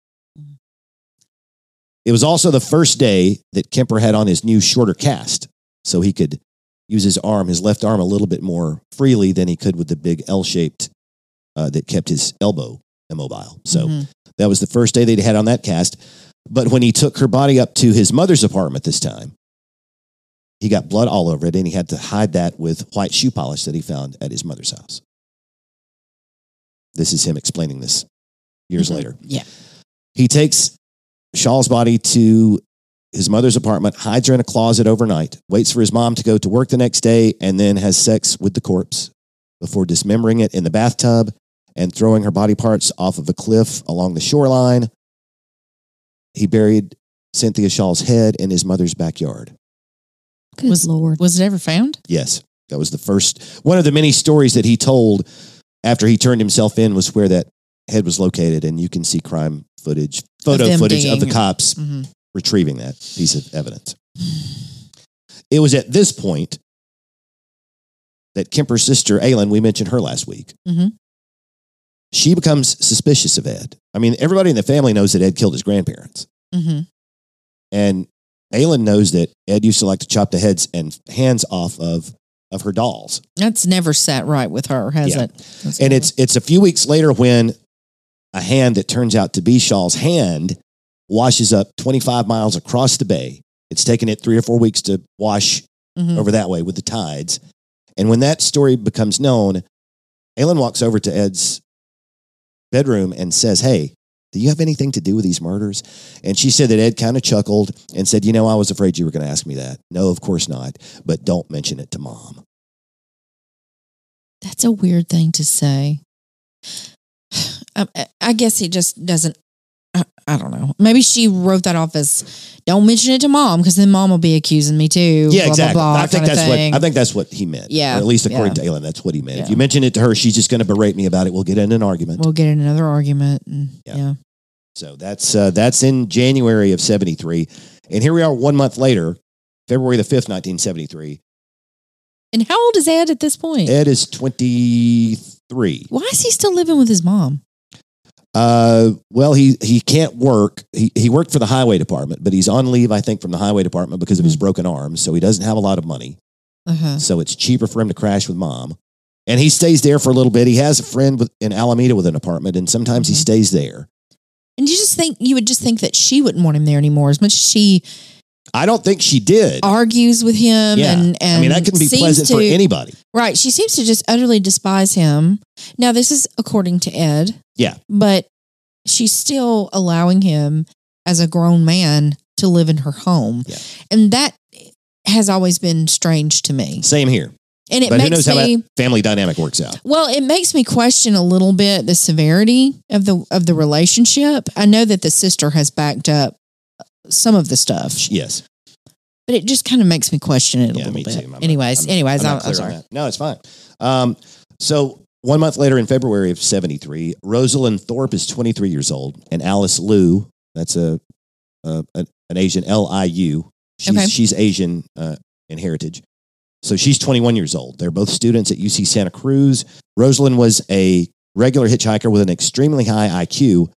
[SPEAKER 2] It was also the first day that Kemper had on his new shorter cast, so he could use his arm, his left arm, a little bit more freely than he could with the big L-shaped uh, that kept his elbow immobile. So
[SPEAKER 1] Mhm.
[SPEAKER 2] that was the first day they'd had on that cast. But when he took her body up to his mother's apartment this time, he got blood all over it, and he had to hide that with white shoe polish that he found at his mother's house. This is him explaining this years
[SPEAKER 1] Mhm.
[SPEAKER 2] later.
[SPEAKER 1] Yeah.
[SPEAKER 2] He takes Shaw's body to his mother's apartment, hides her in a closet overnight, waits for his mom to go to work the next day, and then has sex with the corpse before dismembering it in the bathtub and throwing her body parts off of a cliff along the shoreline. He buried Cynthia Shaw's head in his mother's backyard.
[SPEAKER 3] Good
[SPEAKER 1] Was-
[SPEAKER 3] Lord.
[SPEAKER 1] Was it ever found?
[SPEAKER 2] Yes, that was the first, one of the many stories that he told after he turned himself in was where that head was located. And you can see crime footage, photo
[SPEAKER 1] them
[SPEAKER 2] footage of the
[SPEAKER 1] digging.
[SPEAKER 2] cops
[SPEAKER 1] Mm-hmm.
[SPEAKER 2] retrieving that piece of evidence. It was at this point that Kemper's sister, Aylin, we mentioned her last week.
[SPEAKER 1] Mhm.
[SPEAKER 2] She becomes suspicious of Ed. I mean, everybody in the family knows that Ed killed his grandparents.
[SPEAKER 1] Mm-hmm.
[SPEAKER 2] And Aylin knows that Ed used to like to chop the heads and hands off of, of her dolls.
[SPEAKER 1] That's never sat right with her, has
[SPEAKER 2] Yeah.
[SPEAKER 1] it? That's
[SPEAKER 2] And
[SPEAKER 1] never-
[SPEAKER 2] it's it's a few weeks later when a hand that turns out to be Shaw's hand washes up twenty-five miles across the bay. It's taken it three or four weeks to wash
[SPEAKER 1] Mhm.
[SPEAKER 2] over that way with the tides. And when that story becomes known, Aylin walks over to Ed's bedroom and says, "Hey, do you have anything to do with these murders?" And she said that Ed kind of chuckled and said, "You know, I was afraid you were going to ask me that. No, of course not. But don't mention it to Mom."
[SPEAKER 1] That's a weird thing to say. Um, I- I guess he just doesn't I, I don't know. Maybe she wrote that off as don't mention it to mom because then mom will be accusing me too.
[SPEAKER 2] Yeah,
[SPEAKER 1] blah,
[SPEAKER 2] exactly.
[SPEAKER 1] Blah, blah,
[SPEAKER 2] I think
[SPEAKER 1] kind of
[SPEAKER 2] that's what
[SPEAKER 1] thing.
[SPEAKER 2] I think that's what he meant.
[SPEAKER 1] Yeah,
[SPEAKER 2] or at least according
[SPEAKER 1] yeah.
[SPEAKER 2] to Aylin, that's what he meant.
[SPEAKER 1] Yeah.
[SPEAKER 2] If you mention it to her, she's just going to berate me about it. We'll get in an argument.
[SPEAKER 1] We'll get in another argument. And,
[SPEAKER 2] Yeah.
[SPEAKER 1] yeah.
[SPEAKER 2] So that's uh, that's in January of seventy-three, and here we are one month later, February the fifth, nineteen seventy-three.
[SPEAKER 1] And how old is Ed at this point?
[SPEAKER 2] Ed is twenty-three.
[SPEAKER 1] Why is he still living with his mom?
[SPEAKER 2] Uh, well, he he can't work. He he worked for the highway department, but he's on leave, I think, from the highway department because of his broken arm. So he doesn't have a lot of money.
[SPEAKER 1] Uh-huh.
[SPEAKER 2] So it's cheaper for him to crash with mom. And he stays there for a little bit. He has a friend with, in Alameda with an apartment, and sometimes he
[SPEAKER 1] Mhm.
[SPEAKER 2] stays there.
[SPEAKER 1] And you just think you would just think that she wouldn't want him there anymore, as much as she
[SPEAKER 2] I don't think she did.
[SPEAKER 1] argues with him.
[SPEAKER 2] Yeah.
[SPEAKER 1] And, and
[SPEAKER 2] I mean, that can be
[SPEAKER 1] seems
[SPEAKER 2] pleasant
[SPEAKER 1] to,
[SPEAKER 2] for anybody.
[SPEAKER 1] Right. She seems to just utterly despise him. Now, this is according to Ed.
[SPEAKER 2] Yeah.
[SPEAKER 1] But she's still allowing him as a grown man to live in her home.
[SPEAKER 2] Yeah.
[SPEAKER 1] And that has always been strange to me.
[SPEAKER 2] Same here.
[SPEAKER 1] And it
[SPEAKER 2] But who
[SPEAKER 1] makes
[SPEAKER 2] knows how
[SPEAKER 1] me
[SPEAKER 2] that family dynamic works out?
[SPEAKER 1] well, it makes me question a little bit the severity of the of the relationship. I know that the sister has backed up some of the stuff,
[SPEAKER 2] Yes.
[SPEAKER 1] but it just kind of makes me question it a
[SPEAKER 2] Yeah,
[SPEAKER 1] little
[SPEAKER 2] me
[SPEAKER 1] bit.
[SPEAKER 2] too. I'm not-
[SPEAKER 1] anyways,
[SPEAKER 2] I'm-
[SPEAKER 1] anyways,
[SPEAKER 2] I'm
[SPEAKER 1] I'm,
[SPEAKER 2] not clear
[SPEAKER 1] I'm
[SPEAKER 2] on
[SPEAKER 1] sorry.
[SPEAKER 2] that. No, it's fine. Um, so one month later, in February of seventy-three, Rosalind Thorpe is twenty-three years old, and Alice Liu, that's a, a an, an Asian L I U. She's,
[SPEAKER 1] Okay.
[SPEAKER 2] she's Asian uh, in heritage. So she's twenty-one years old. They're both students at U C Santa Cruz. Rosalind was a regular hitchhiker with an extremely high I Q.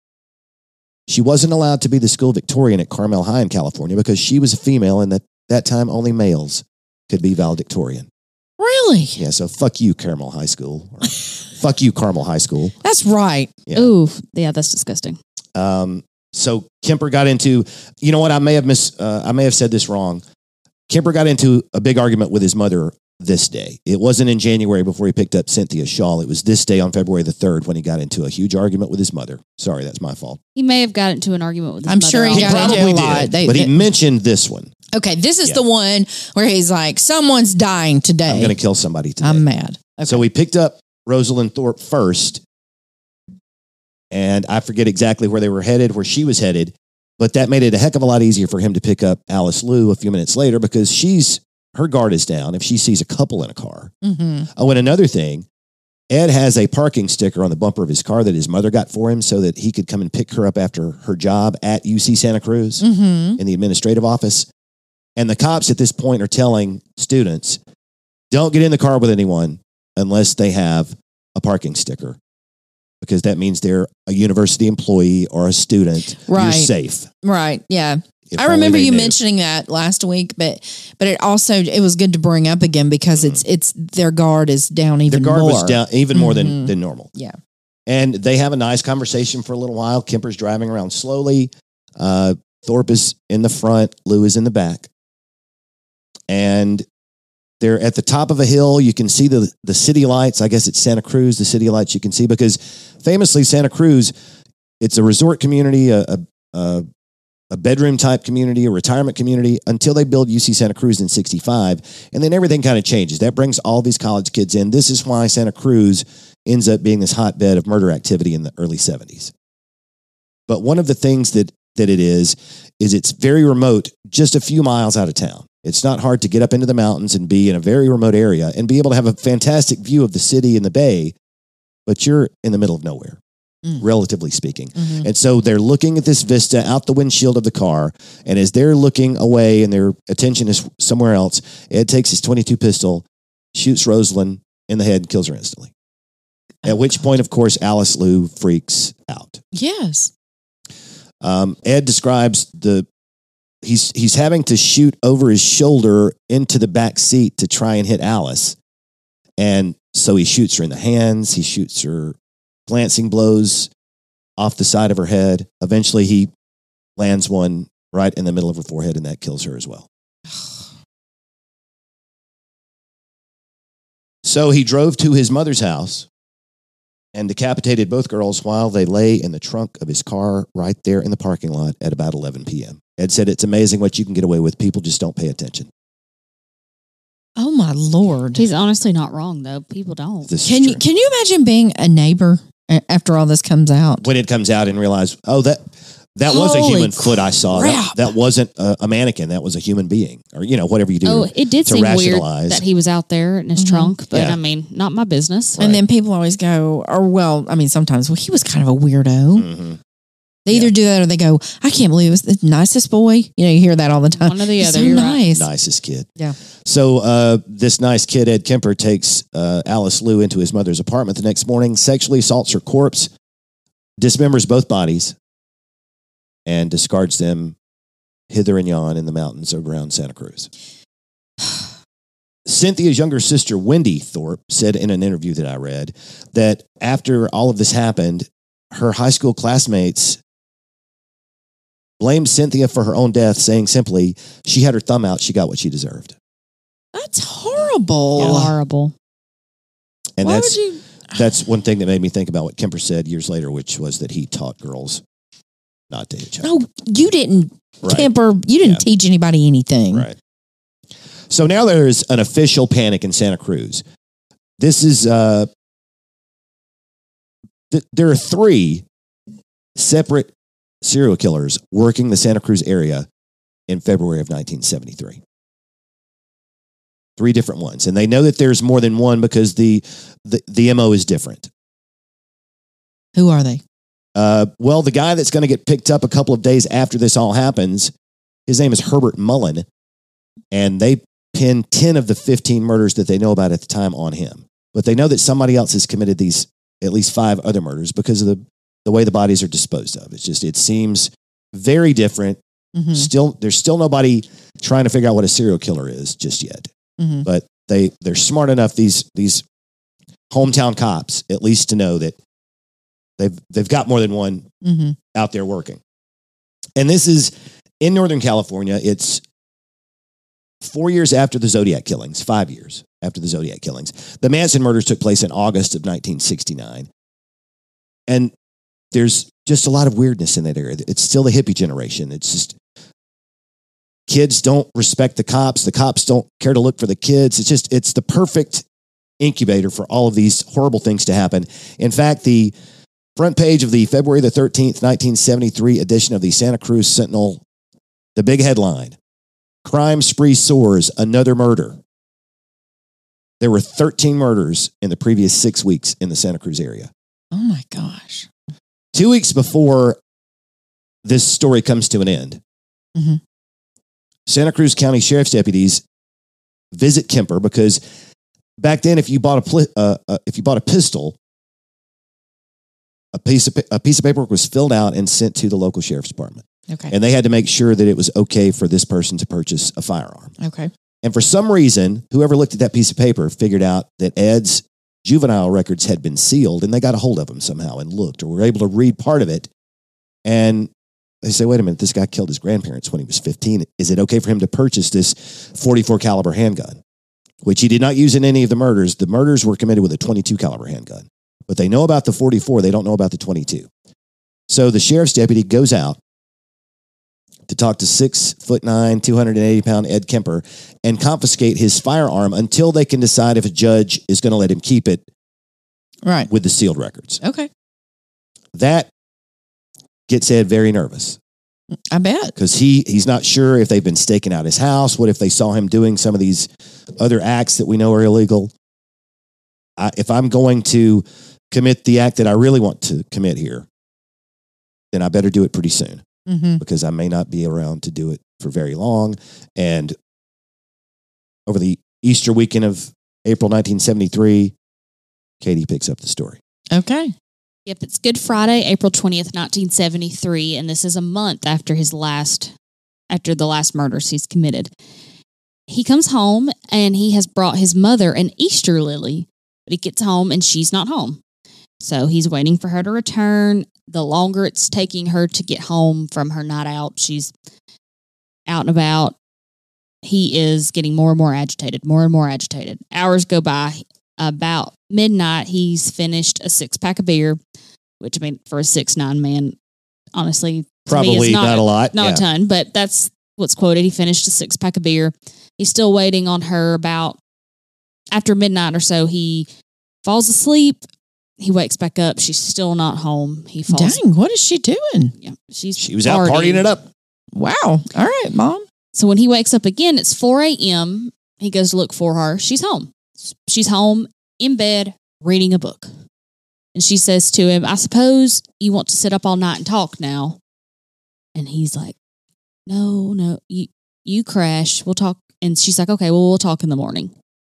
[SPEAKER 2] She wasn't allowed to be the school Victorian at Carmel High in California because she was a female, and at that time only males could be valedictorian.
[SPEAKER 1] Really?
[SPEAKER 2] Yeah, so fuck you, Carmel High School. Or fuck you, Carmel High School.
[SPEAKER 1] That's right.
[SPEAKER 2] Yeah.
[SPEAKER 3] Ooh, yeah, that's disgusting.
[SPEAKER 2] Um, so Kemper got into, you know what? I may have mis, uh, I may have said this wrong. Kemper got into a big argument with his mother this day. It wasn't in January before he picked up Cynthia Shaw. It was this day on February the third when he got into a huge argument with his mother. Sorry, that's my fault.
[SPEAKER 3] He may have got into an argument with his
[SPEAKER 1] I'm
[SPEAKER 3] mother
[SPEAKER 1] sure he
[SPEAKER 2] He
[SPEAKER 3] also.
[SPEAKER 1] got into
[SPEAKER 2] probably
[SPEAKER 1] a lot.
[SPEAKER 2] did,
[SPEAKER 1] They-
[SPEAKER 2] but he
[SPEAKER 1] they-
[SPEAKER 2] mentioned this one.
[SPEAKER 1] Okay, this is
[SPEAKER 2] Yeah.
[SPEAKER 1] the one where he's like, someone's dying today.
[SPEAKER 2] I'm going to kill somebody today.
[SPEAKER 1] I'm mad. Okay.
[SPEAKER 2] So we picked up Rosalind Thorpe first, and I forget exactly where they were headed, where she was headed, but that made it a heck of a lot easier for him to pick up Alice Liu a few minutes later because she's her guard is down if she sees a couple in a car.
[SPEAKER 1] hmm
[SPEAKER 2] Oh, and another thing, Ed has a parking sticker on the bumper of his car that his mother got for him so that he could come and pick her up after her job at U C Santa Cruz
[SPEAKER 1] hmm
[SPEAKER 2] in the administrative office. And the cops at this point are telling students, don't get in the car with anyone unless they have a parking sticker, because that means they're a university employee or a student.
[SPEAKER 1] Right.
[SPEAKER 2] You're safe.
[SPEAKER 1] Right. Yeah.
[SPEAKER 2] If
[SPEAKER 1] I
[SPEAKER 2] only
[SPEAKER 1] remember
[SPEAKER 2] they
[SPEAKER 1] you
[SPEAKER 2] knew.
[SPEAKER 1] mentioning that last week, but but it also it was good to bring up again because it's it's their guard is down even
[SPEAKER 2] Their guard
[SPEAKER 1] more.
[SPEAKER 2] was down even more than,
[SPEAKER 1] Mhm.
[SPEAKER 2] than normal.
[SPEAKER 1] Yeah.
[SPEAKER 2] And they have a nice conversation for a little while. Kemper's driving around slowly. Uh, Thorpe is in the front. Lou is in the back. And they're at the top of a hill. You can see the, the city lights. I guess it's Santa Cruz, the city lights you can see, because famously Santa Cruz, it's a resort community, a, a, a, a bedroom type community, a retirement community until they build U C Santa Cruz in sixty-five. And then everything kind of changes. That brings all these college kids in. This is why Santa Cruz ends up being this hotbed of murder activity in the early seventies. But one of the things that, that it is, is it's very remote, just a few miles out of town. It's not hard to get up into the mountains and be in a very remote area and be able to have a fantastic view of the city and the bay, but you're in the middle of nowhere,
[SPEAKER 1] Mm.
[SPEAKER 2] relatively speaking.
[SPEAKER 1] Mhm.
[SPEAKER 2] And so they're looking at this vista out the windshield of the car. And as they're looking away and their attention is somewhere else, Ed takes his twenty-two pistol, shoots Rosalind in the head, and kills her instantly. At which point, of course, Alice Liu freaks out.
[SPEAKER 1] Yes.
[SPEAKER 2] Um, Ed describes the he's he's having to shoot over his shoulder into the back seat to try and hit Alice. And so he shoots her in the hands. He shoots her glancing blows off the side of her head. Eventually, he lands one right in the middle of her forehead, and that kills her as well. So he drove to his mother's house and decapitated both girls while they lay in the trunk of his car right there in the parking lot at about eleven p.m. Ed said, it's amazing what you can get away with. People just don't pay attention.
[SPEAKER 1] Oh my Lord.
[SPEAKER 3] He's honestly not wrong, though. People don't.
[SPEAKER 2] This
[SPEAKER 1] Can
[SPEAKER 2] is
[SPEAKER 1] you
[SPEAKER 2] true.
[SPEAKER 1] can you imagine being a neighbor a- after all this comes out?
[SPEAKER 2] When it comes out and realize, oh, that That was a
[SPEAKER 1] Holy
[SPEAKER 2] human foot I saw. That,
[SPEAKER 1] crap.
[SPEAKER 2] that wasn't a, a mannequin. That was a human being, or you know, whatever you do.
[SPEAKER 3] Oh,
[SPEAKER 2] to-
[SPEAKER 3] it did
[SPEAKER 2] to
[SPEAKER 3] seem weird
[SPEAKER 2] rationalize.
[SPEAKER 3] that he was out there in his
[SPEAKER 1] Mhm.
[SPEAKER 3] trunk, but
[SPEAKER 2] Yeah.
[SPEAKER 3] I mean, not my business.
[SPEAKER 2] Right.
[SPEAKER 1] And then people always go, or well, I mean, sometimes, well, he was kind of a weirdo.
[SPEAKER 2] Mhm.
[SPEAKER 1] They either do that or they go, I can't believe it was the nicest boy. You know, you hear that all the time.
[SPEAKER 3] One or the
[SPEAKER 1] He's
[SPEAKER 3] other.
[SPEAKER 1] so
[SPEAKER 3] You're right.
[SPEAKER 1] nice.
[SPEAKER 2] Nicest kid.
[SPEAKER 1] Yeah.
[SPEAKER 2] So uh, this nice kid, Ed Kemper, takes uh, Alice Liu into his mother's apartment the next morning, sexually assaults her corpse, dismembers both bodies, and discards them hither and yon in the mountains around Santa Cruz. Cynthia's younger sister, Wendy Thorpe, said in an interview that I read that after all of this happened, her high school classmates blamed Cynthia for her own death, saying simply, she had her thumb out, she got what she deserved.
[SPEAKER 1] That's horrible.
[SPEAKER 3] Horrible.
[SPEAKER 2] And
[SPEAKER 1] Why
[SPEAKER 2] that's
[SPEAKER 1] would you?
[SPEAKER 2] that's one thing that made me think about what Kemper said years later, which was that he taught girls not to hitchhike.
[SPEAKER 1] No, you didn't,
[SPEAKER 2] Right.
[SPEAKER 1] Kemper. You didn't
[SPEAKER 2] Yeah.
[SPEAKER 1] teach anybody anything.
[SPEAKER 2] Right. So now there's an official panic in Santa Cruz. This is, uh, th- there are three separate serial killers working the Santa Cruz area in February of nineteen seventy-three. Three different ones. And they know that there's more than one because the, the, the M O is different.
[SPEAKER 1] Who are they?
[SPEAKER 2] Uh, well, the guy that's going to get picked up a couple of days after this all happens, his name is Herbert Mullen, and they pin ten of the fifteen murders that they know about at the time on him. But they know that somebody else has committed these at least five other murders because of the, the way the bodies are disposed of. It's just, it seems very different.
[SPEAKER 1] Mhm.
[SPEAKER 2] Still, there's still nobody trying to figure out what a serial killer is just yet.
[SPEAKER 1] Mhm.
[SPEAKER 2] But they, they're smart enough, these, these hometown cops, at least to know that they've, they've got more than one
[SPEAKER 1] Mhm.
[SPEAKER 2] out there working. And this is in Northern California. It's four years after the Zodiac killings, five years after the Zodiac killings. The Manson murders took place in August of nineteen sixty-nine. And there's just a lot of weirdness in that area. It's still the hippie generation. It's just kids don't respect the cops. The cops don't care to look for the kids. It's just, it's the perfect incubator for all of these horrible things to happen. In fact, the front page of the February the thirteenth, nineteen seventy-three edition of the Santa Cruz Sentinel, the big headline, crime spree soars, another murder. There were thirteen murders in the previous six weeks in the Santa Cruz area.
[SPEAKER 1] Oh my gosh.
[SPEAKER 2] Two weeks before this story comes to an end,
[SPEAKER 1] Mhm.
[SPEAKER 2] Santa Cruz County Sheriff's deputies visit Kemper because back then, if you bought a pli- uh, uh, if you bought a pistol, a piece of pa- a piece of paperwork was filled out and sent to the local sheriff's department,
[SPEAKER 1] Okay.
[SPEAKER 2] and they had to make sure that it was okay for this person to purchase a firearm.
[SPEAKER 1] Okay.
[SPEAKER 2] And for some reason, whoever looked at that piece of paper figured out that Ed's juvenile records had been sealed, and they got a hold of him somehow and looked, or were able to read part of it. And they say, wait a minute, this guy killed his grandparents when he was fifteen. Is it okay for him to purchase this forty-four caliber handgun, which he did not use in any of the murders? The murders were committed with a twenty-two caliber handgun, but they know about the forty-four. They don't know about the twenty-two. So the sheriff's deputy goes out to talk to six foot nine, two hundred eighty pound Ed Kemper and confiscate his firearm until they can decide if a judge is going to let him keep it
[SPEAKER 1] Right.
[SPEAKER 2] with the sealed records.
[SPEAKER 1] Okay.
[SPEAKER 2] That gets Ed very nervous
[SPEAKER 1] I bet.
[SPEAKER 2] because he, he's not sure if they've been staking out his house. What if they saw him doing some of these other acts that we know are illegal? I, if I'm going to commit the act that I really want to commit here, then I better do it pretty soon,
[SPEAKER 1] Mm-hmm.
[SPEAKER 2] because I may not be around to do it for very long. And over the Easter weekend of April nineteen seventy-three, Katie picks up the story.
[SPEAKER 1] Okay.
[SPEAKER 3] Yep, it's Good Friday, April twentieth, nineteen seventy-three, and this is a month after his last, after the last murders he's committed. He comes home and he has brought his mother an Easter lily, but he gets home and she's not home. So he's waiting for her to return. The longer it's taking her to get home from her night out, she's out and about. He is getting more and more agitated, more and more agitated. Hours go by. About midnight, he's finished a six pack of beer, which I mean, for a six nine man, honestly, to me
[SPEAKER 2] Probably
[SPEAKER 3] is
[SPEAKER 2] not,
[SPEAKER 3] not,
[SPEAKER 2] a lot.
[SPEAKER 3] not
[SPEAKER 2] yeah.
[SPEAKER 3] a ton, but that's what's quoted. He finished a six pack of beer. He's still waiting on her. About after midnight or so, he falls asleep. He wakes back up. She's still not home. He falls.
[SPEAKER 1] Dang, what is she doing?
[SPEAKER 3] Yeah, she's
[SPEAKER 2] She was out partying it up.
[SPEAKER 1] Wow. All right, Mom.
[SPEAKER 3] So when he wakes up again, it's four a.m. He goes to look for her. She's home. She's home in bed reading a book. And she says to him, I suppose you want to sit up all night and talk now. And he's like, no, no, you, you crash. We'll talk. And she's like, okay, well, we'll talk in the morning.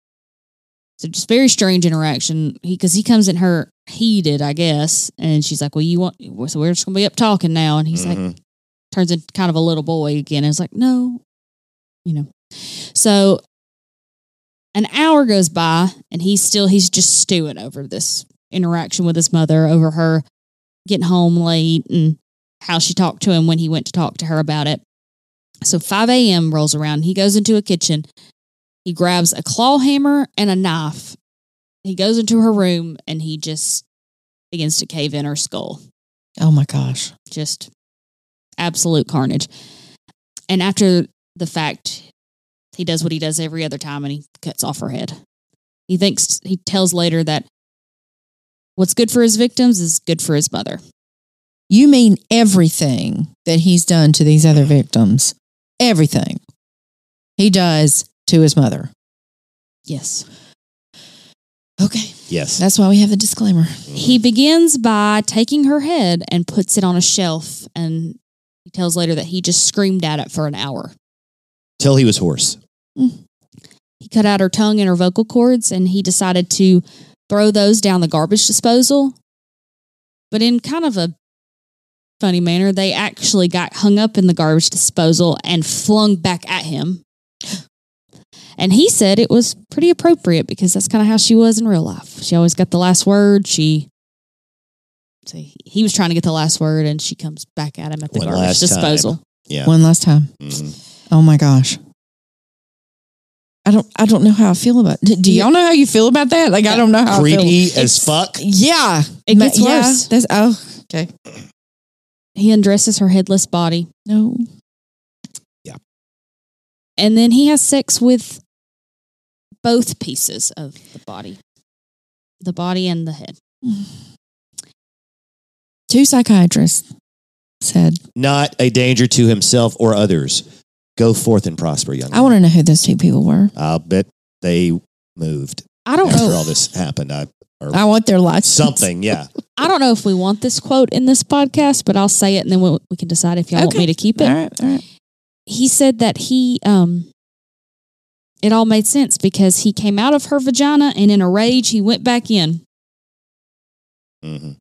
[SPEAKER 3] So just very strange interaction. He, cause he comes in her heated, I guess. And she's like, well, you want, so we're just going to be up talking now. And he's
[SPEAKER 2] Mhm.
[SPEAKER 3] like, turns into kind of a little boy again. And is like, no, you know. So an hour goes by and he's still, he's just stewing over this interaction with his mother, over her getting home late and how she talked to him when he went to talk to her about it. So five a.m. rolls around. He goes into a kitchen. He grabs a claw hammer and a knife. He goes into her room and he just begins to cave in her skull.
[SPEAKER 1] Oh my gosh.
[SPEAKER 3] Just absolute carnage. And after the fact, he does what he does every other time and he cuts off her head. He thinks, he tells later that what's good for his victims is good for his mother.
[SPEAKER 1] You mean everything that he's done to these other victims? Everything he does to his mother.
[SPEAKER 3] Yes.
[SPEAKER 1] Okay.
[SPEAKER 2] Yes.
[SPEAKER 1] That's why we have the disclaimer.
[SPEAKER 3] He begins by taking her head and puts it on a shelf. And he tells later that he just screamed at it for an hour.
[SPEAKER 2] Till he was hoarse.
[SPEAKER 3] He cut out her tongue and her vocal cords, and he decided to throw those down the garbage disposal. But in kind of a funny manner, they actually got hung up in the garbage disposal and flung back at him. And he said it was pretty appropriate because that's kind of how she was in real life. She always got the last word. She, see, he was trying to get the last word, and she comes back at him at the
[SPEAKER 2] One
[SPEAKER 3] garbage
[SPEAKER 2] last
[SPEAKER 3] disposal.
[SPEAKER 2] time. Yeah.
[SPEAKER 1] One last time.
[SPEAKER 2] Mhm.
[SPEAKER 1] Oh my gosh. I don't I don't know how I feel about it. Do y'all know how you feel about that? Like I don't know how I
[SPEAKER 2] Creepy
[SPEAKER 1] feel.
[SPEAKER 2] as fuck.
[SPEAKER 1] Yeah.
[SPEAKER 3] It
[SPEAKER 1] Ma-
[SPEAKER 3] gets
[SPEAKER 1] yeah,
[SPEAKER 3] worse.
[SPEAKER 1] That's, oh, okay.
[SPEAKER 3] He undresses her headless body,
[SPEAKER 1] No.
[SPEAKER 3] and then he has sex with both pieces of the body, the body and the head.
[SPEAKER 1] Two psychiatrists said,
[SPEAKER 2] Not a danger to himself or others. Go forth and prosper, young man.
[SPEAKER 1] I want to know who those two people were.
[SPEAKER 2] I'll bet they moved
[SPEAKER 3] I don't
[SPEAKER 2] after
[SPEAKER 3] know.
[SPEAKER 2] all this happened. I, or
[SPEAKER 1] I want their license.
[SPEAKER 2] something, yeah.
[SPEAKER 3] I don't know if we want this quote in this podcast, but I'll say it and then we, we can decide if y'all want
[SPEAKER 1] Okay.
[SPEAKER 3] me to keep it.
[SPEAKER 1] All right. All right.
[SPEAKER 3] He said that he, um, it all made sense because he came out of her vagina and in a rage, he went back in.
[SPEAKER 2] hmm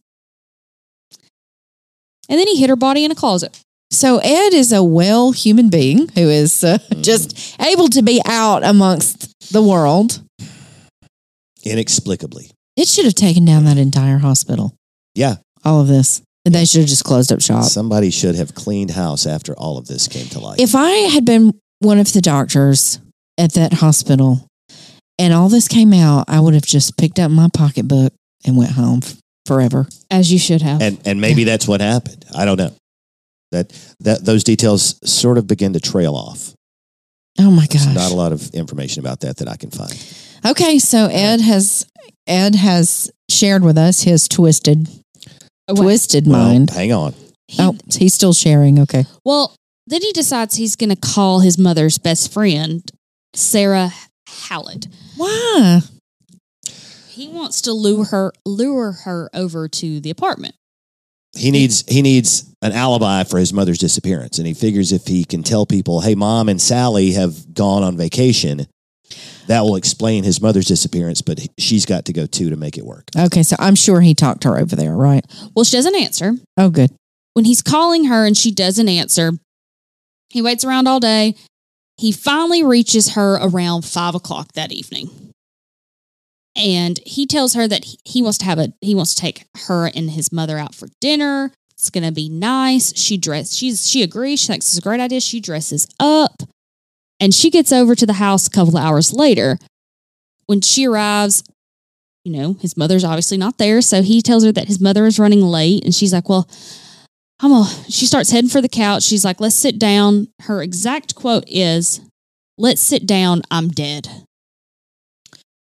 [SPEAKER 3] And then he hid her body in a closet.
[SPEAKER 1] So Ed is a well human being who is uh, just able to be out amongst the world.
[SPEAKER 2] Inexplicably.
[SPEAKER 1] It should have taken down that entire hospital.
[SPEAKER 2] Yeah.
[SPEAKER 1] All of this. And they should have just closed up shop.
[SPEAKER 2] Somebody should have cleaned house after all of this came to light.
[SPEAKER 1] If I had been one of the doctors at that hospital and all this came out, I would have just picked up my pocketbook and went home f- forever.
[SPEAKER 3] As you should have.
[SPEAKER 2] and and maybe that's what happened. I don't know. That that those details sort of begin to trail off.
[SPEAKER 1] Oh my
[SPEAKER 2] There's
[SPEAKER 1] gosh.
[SPEAKER 2] not a lot of information about that that I can find.
[SPEAKER 1] Okay, so Ed has Ed has shared with us his twisted
[SPEAKER 3] Oh, wait.
[SPEAKER 1] twisted
[SPEAKER 2] Well,
[SPEAKER 1] mind.
[SPEAKER 2] hang on.
[SPEAKER 3] He-
[SPEAKER 1] Oh, he's still sharing. Okay.
[SPEAKER 3] Well, then he decides he's going to call his mother's best friend, Sarah Hallett.
[SPEAKER 1] Why?
[SPEAKER 3] He wants to lure her lure her over to the apartment.
[SPEAKER 2] He needs he needs an alibi for his mother's disappearance, and he figures if he can tell people, "Hey, Mom and Sally have gone on vacation," that will explain his mother's disappearance. But he- she's got to go too to make it work.
[SPEAKER 1] Okay, so I'm sure he talked her over there, right?
[SPEAKER 3] Well, she doesn't answer.
[SPEAKER 1] Oh, good.
[SPEAKER 3] When he's calling her and she doesn't answer, he waits around all day. He finally reaches her around five o'clock that evening. And he tells her that he, he wants to have a he wants to take her and his mother out for dinner. It's gonna be nice. She dress she's she agrees. She thinks it's a great idea. She dresses up. And she gets over to the house a couple of hours later. When she arrives, you know, his mother's obviously not there. So he tells her that his mother is running late. And she's like, well, I'm a, she starts heading for the couch. She's like, let's sit down. Her exact quote is, let's sit down. I'm dead.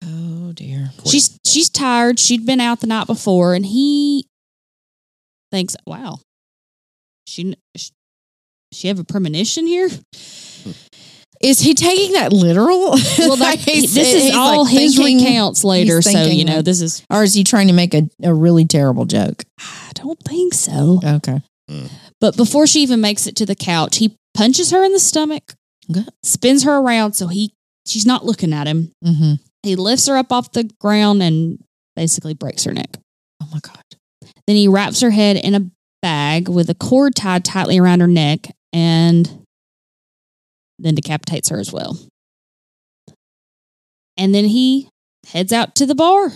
[SPEAKER 1] Oh dear.
[SPEAKER 3] She's she's tired. She'd been out the night before, and he thinks, "Wow, she she have a premonition here."
[SPEAKER 1] Is he taking that literal?
[SPEAKER 3] Well, that,
[SPEAKER 1] He's-
[SPEAKER 3] this is
[SPEAKER 1] he's
[SPEAKER 3] all
[SPEAKER 1] like
[SPEAKER 3] his
[SPEAKER 1] thinking-
[SPEAKER 3] recounts later.
[SPEAKER 1] he's
[SPEAKER 3] So
[SPEAKER 1] thinking
[SPEAKER 3] you know,
[SPEAKER 1] like-
[SPEAKER 3] this is.
[SPEAKER 1] Or is he trying to make a, a really terrible joke?
[SPEAKER 3] I don't think so.
[SPEAKER 1] Okay.
[SPEAKER 3] But before she even makes it to the couch, he punches her in the stomach,
[SPEAKER 1] Okay.
[SPEAKER 3] spins her around so he she's not looking at him.
[SPEAKER 1] Mm-hmm.
[SPEAKER 3] He lifts her up off the ground and basically breaks her neck.
[SPEAKER 1] Oh my God.
[SPEAKER 3] Then he wraps her head in a bag with a cord tied tightly around her neck and then decapitates her as well. And then he heads out to the bar.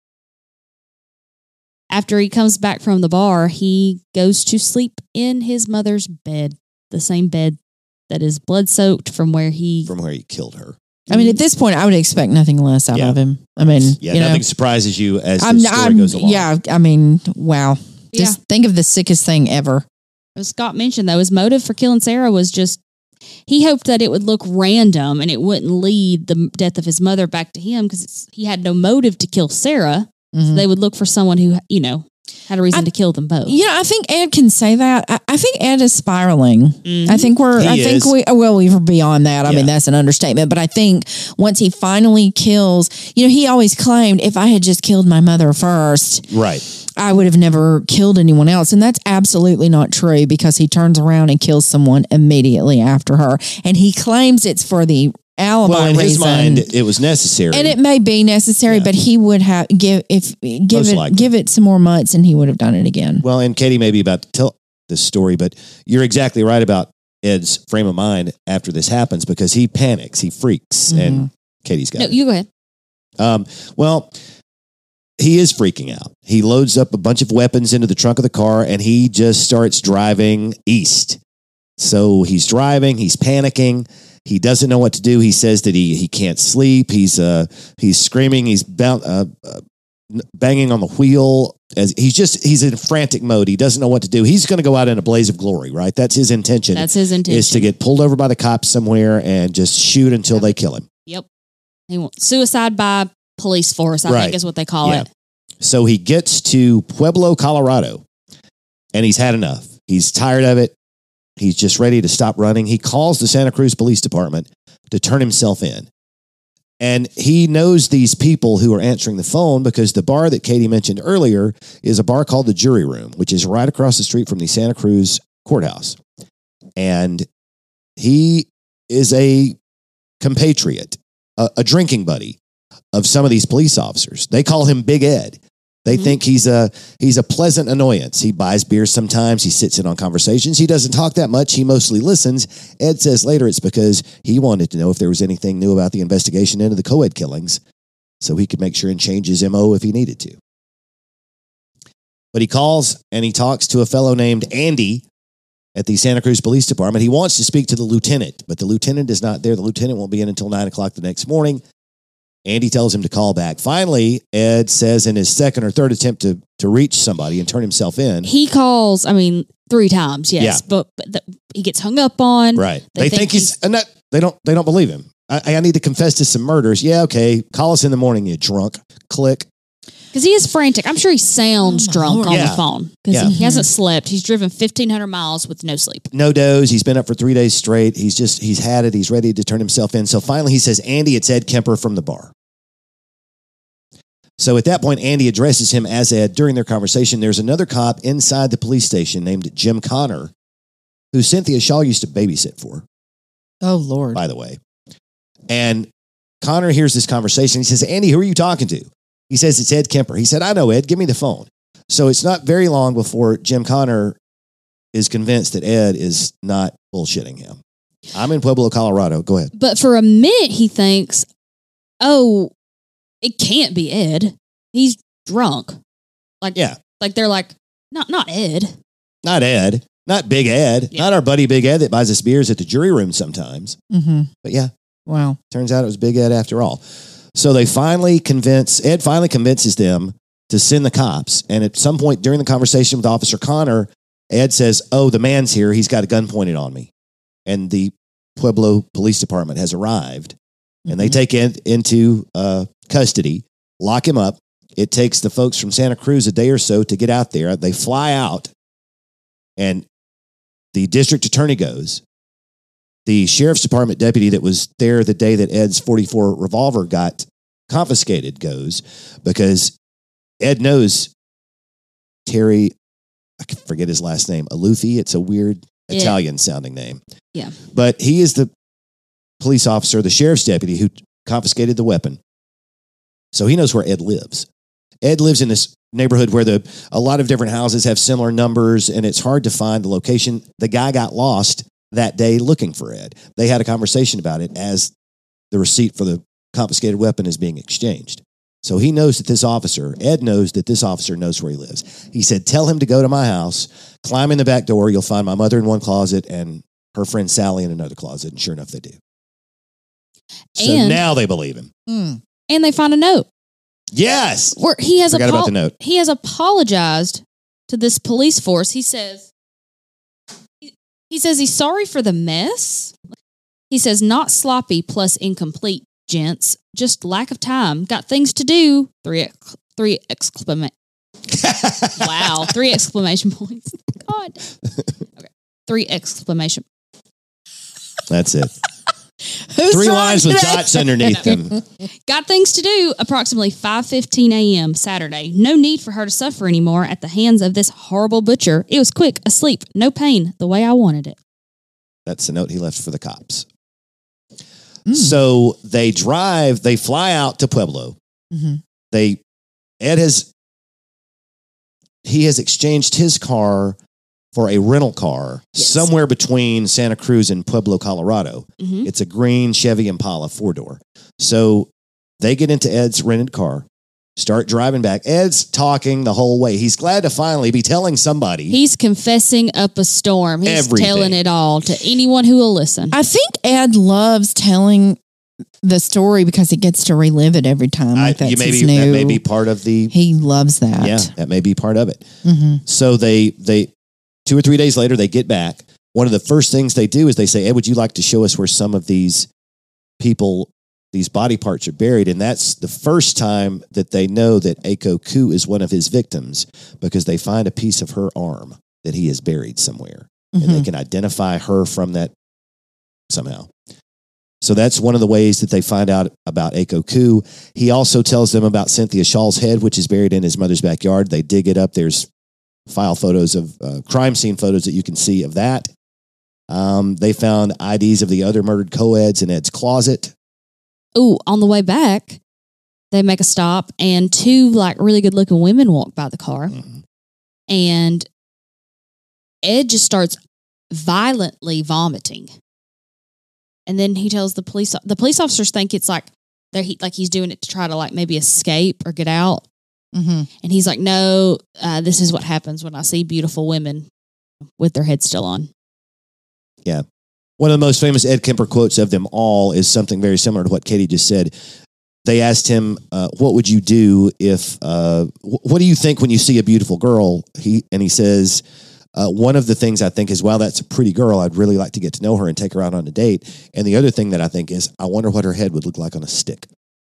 [SPEAKER 3] After he comes back from the bar, he goes to sleep in his mother's bed, the same bed that is blood soaked from where he.
[SPEAKER 2] From where he killed her.
[SPEAKER 1] I mean, at this point, I would expect nothing less out
[SPEAKER 2] Yeah.
[SPEAKER 1] of him. I mean,
[SPEAKER 2] Yeah,
[SPEAKER 1] you know,
[SPEAKER 2] nothing surprises you as the
[SPEAKER 1] I'm,
[SPEAKER 2] story
[SPEAKER 1] I'm,
[SPEAKER 2] goes along.
[SPEAKER 1] yeah. I mean, wow.
[SPEAKER 3] Yeah.
[SPEAKER 1] Just think of the sickest thing ever.
[SPEAKER 3] As Scott mentioned, though, his motive for killing Sarah was just he hoped that it would look random and it wouldn't lead the death of his mother back to him because he had no motive to kill Sarah.
[SPEAKER 1] Mhm.
[SPEAKER 3] So they would look for someone who, you know, had a reason
[SPEAKER 1] I-
[SPEAKER 3] to kill them both.
[SPEAKER 1] You know, I think Ed can say that. I, I think Ed is spiraling.
[SPEAKER 3] Mhm.
[SPEAKER 1] I think we're,
[SPEAKER 2] He
[SPEAKER 1] I think
[SPEAKER 2] is.
[SPEAKER 1] we, well, we're beyond that. I
[SPEAKER 2] Yeah.
[SPEAKER 1] mean, that's an understatement. But I think once he finally kills, you know, he always claimed if I had just killed my mother first,
[SPEAKER 2] Right.
[SPEAKER 1] I would have never killed anyone else. And that's absolutely not true because he turns around and kills someone immediately after her. And he claims it's for the alibi
[SPEAKER 2] Well, in his
[SPEAKER 1] reason.
[SPEAKER 2] mind, it was necessary.
[SPEAKER 1] And it may be necessary,
[SPEAKER 2] Yeah.
[SPEAKER 1] but he would have give if give
[SPEAKER 2] Most
[SPEAKER 1] it
[SPEAKER 2] likely.
[SPEAKER 1] give it some more months, and he would have done it again.
[SPEAKER 2] Well, and Katie may be about to tell this story, but you're exactly right about Ed's frame of mind after this happens because he panics, he freaks,
[SPEAKER 1] Mhm.
[SPEAKER 2] and Katie's got
[SPEAKER 3] No,
[SPEAKER 2] it.
[SPEAKER 3] you go ahead.
[SPEAKER 2] Um, well, he is freaking out. He loads up a bunch of weapons into the trunk of the car and he just starts driving east. So he's driving, he's panicking. He doesn't know what to do. He says that he he can't sleep. He's uh he's screaming. He's bound, uh, uh, banging on the wheel. As he's just he's in frantic mode. He doesn't know what to do. He's going to go out in a blaze of glory, right? That's his intention.
[SPEAKER 3] That's his intention.
[SPEAKER 2] Is to get pulled over by the cops somewhere and just shoot until they kill him.
[SPEAKER 3] Yep. He wants suicide by police force, I
[SPEAKER 2] Right.
[SPEAKER 3] think is what they call
[SPEAKER 2] Yeah.
[SPEAKER 3] it.
[SPEAKER 2] So he gets to Pueblo, Colorado, and he's had enough. He's tired of it. He's just ready to stop running. He calls the Santa Cruz Police Department to turn himself in. And he knows these people who are answering the phone because the bar that Katie mentioned earlier is a bar called the Jury Room, which is right across the street from the Santa Cruz courthouse. And he is a compatriot, a, a drinking buddy of some of these police officers. They call him Big Ed. They
[SPEAKER 3] Mhm.
[SPEAKER 2] think he's a he's a pleasant annoyance. He buys beers sometimes. He sits in on conversations. He doesn't talk that much. He mostly listens. Ed says later it's because he wanted to know if there was anything new about the investigation into the co-ed killings so he could make sure and change his M O if he needed to. But he calls and he talks to a fellow named Andy at the Santa Cruz Police Department. He wants to speak to the lieutenant, but the lieutenant is not there. The lieutenant won't be in until nine o'clock the next morning. Andy tells him to call back. Finally, Ed says in his second or third attempt to, to reach somebody and turn himself in.
[SPEAKER 3] He calls, I mean, three times, yes,
[SPEAKER 2] Yeah.
[SPEAKER 3] but, but the, he gets hung up on.
[SPEAKER 2] Right.
[SPEAKER 3] They
[SPEAKER 2] They,
[SPEAKER 3] think
[SPEAKER 2] think, he's, and that, they don't they don't believe him. I, I need to confess to some murders. Yeah, okay. Call us in the morning, you drunk. Click.
[SPEAKER 3] Because he is frantic. I'm sure he sounds
[SPEAKER 1] Oh, my
[SPEAKER 3] drunk
[SPEAKER 1] Lord.
[SPEAKER 3] on
[SPEAKER 2] Yeah.
[SPEAKER 3] the phone because
[SPEAKER 2] Yeah.
[SPEAKER 3] he hasn't slept. He's driven fifteen hundred miles with no sleep.
[SPEAKER 2] No doze. He's been up for three days straight. He's just, he's had it. He's ready to turn himself in. So finally he says, Andy, it's Ed Kemper from the bar. So at that point, Andy addresses him as Ed. During their conversation, there's another cop inside the police station named Jim Connor, who Cynthia Shaw used to babysit for,
[SPEAKER 1] Oh Lord.
[SPEAKER 2] by the way. And Connor hears this conversation. He says, Andy, who are you talking to? He says, it's Ed Kemper. He said, I know, Ed. Give me the phone. So it's not very long before Jim Connor is convinced that Ed is not bullshitting him. I'm in Pueblo, Colorado. Go ahead.
[SPEAKER 3] But for a minute, he thinks, oh, it can't be Ed. He's drunk. Like,
[SPEAKER 2] Yeah.
[SPEAKER 3] like they're like, not not Ed.
[SPEAKER 2] Not Ed. Not Big Ed.
[SPEAKER 3] Yeah.
[SPEAKER 2] Not our buddy Big Ed that buys us beers at the jury room sometimes.
[SPEAKER 1] Mm-hmm.
[SPEAKER 2] But yeah,
[SPEAKER 1] Wow.
[SPEAKER 2] turns out it was Big Ed after all. So they finally convince, Ed finally convinces them to send the cops. And at some point during the conversation with Officer Connor, Ed says, oh, the man's here. He's got a gun pointed on me. And the Pueblo Police Department has arrived. and they take Ed into uh, custody, lock him up. It takes the folks from Santa Cruz a day or so to get out there. They fly out, and the district attorney goes. The sheriff's department deputy that was there the day that Ed's forty-four revolver got confiscated goes, because Ed knows Terry, I can forget his last name, Aluthi. It's a weird
[SPEAKER 3] Yeah.
[SPEAKER 2] Italian sounding name.
[SPEAKER 3] Yeah.
[SPEAKER 2] But he is the police officer, the sheriff's deputy who confiscated the weapon. So he knows where Ed lives. Ed lives in this neighborhood where the a lot of different houses have similar numbers, and it's hard to find the location. The guy got lost that day looking for Ed. They had a conversation about it as the receipt for the confiscated weapon is being exchanged. So he knows that this officer, Ed knows that this officer knows where he lives. He said, tell him to go to my house, climb in the back door. You'll find my mother in one closet and her friend Sally in another closet. And sure enough, they do. So
[SPEAKER 3] And-
[SPEAKER 2] now they believe him.
[SPEAKER 1] Mm.
[SPEAKER 3] And they find a note
[SPEAKER 2] Yes.
[SPEAKER 3] where he has
[SPEAKER 2] Forgot
[SPEAKER 3] apo-
[SPEAKER 2] about the note.
[SPEAKER 3] he has apologized to this police force. He says he, he says he's sorry for the mess. He says not sloppy plus incomplete, gents. Just lack of time. Got things to do. Three ex- three exclamation. Wow, three exclamation points. God. Okay. Three exclamation.
[SPEAKER 2] That's it.
[SPEAKER 1] Who's
[SPEAKER 2] Three
[SPEAKER 1] wrong
[SPEAKER 2] lines with
[SPEAKER 1] today?
[SPEAKER 2] dots underneath them.
[SPEAKER 3] Got things to do. Approximately five fifteen a.m. Saturday. No need for her to suffer anymore at the hands of this horrible butcher. It was quick, asleep, no pain, the way I wanted it.
[SPEAKER 2] That's the note he left for the cops.
[SPEAKER 1] Mm.
[SPEAKER 2] So they drive, they fly out to Pueblo.
[SPEAKER 1] Mm-hmm.
[SPEAKER 2] They, Ed has, he has exchanged his car for a rental car
[SPEAKER 3] Yes.
[SPEAKER 2] somewhere between Santa Cruz and Pueblo, Colorado.
[SPEAKER 3] Mhm.
[SPEAKER 2] It's a green Chevy Impala four door. So they get into Ed's rented car, start driving back. Ed's talking the whole way. He's glad to finally be telling somebody.
[SPEAKER 3] He's confessing up a storm. He's
[SPEAKER 2] Everything.
[SPEAKER 3] telling it all to anyone who will listen.
[SPEAKER 1] I think Ed loves telling the story because he gets to relive it every time.
[SPEAKER 2] I,
[SPEAKER 1] Like that's
[SPEAKER 2] you may
[SPEAKER 1] his
[SPEAKER 2] be,
[SPEAKER 1] new.
[SPEAKER 2] that may be part of the,
[SPEAKER 1] He loves that.
[SPEAKER 2] yeah, that may be part of it.
[SPEAKER 1] Mm-hmm.
[SPEAKER 2] So they, they, two or three days later, they get back. One of the first things they do is they say, Ed, would you like to show us where some of these people, these body parts are buried? And that's the first time that they know that Aiko Ku is one of his victims, because they find a piece of her arm that he has buried somewhere. And they can identify her from that somehow. So that's one of the ways that they find out about Aiko Ku. He also tells them about Cynthia Shaw's head, which is buried in his mother's backyard. They dig it up. There's file photos of uh, crime scene photos that you can see of that. Um, they found I Ds of the other murdered co-eds in Ed's closet.
[SPEAKER 3] Ooh, on the way back, they make a stop and two like really good looking women walk by the car.
[SPEAKER 2] Mhm.
[SPEAKER 3] And Ed just starts violently vomiting. And then he tells the police, the police officers think it's like they're he, like he's doing it to try to like maybe escape or get out.
[SPEAKER 1] Mm-hmm.
[SPEAKER 3] And he's like, no, uh, this is what happens when I see beautiful women with their heads still on.
[SPEAKER 2] One of the most famous Ed Kemper quotes of them all is something very similar to what Katie just said. They asked him, uh, what would you do if, uh, wh- what do you think when you see a beautiful girl? He And he says, uh, one of the things I think is, wow, that's a pretty girl. I'd really like to get to know her and take her out on a date. And the other thing that I think is, I wonder what her head would look like on a stick.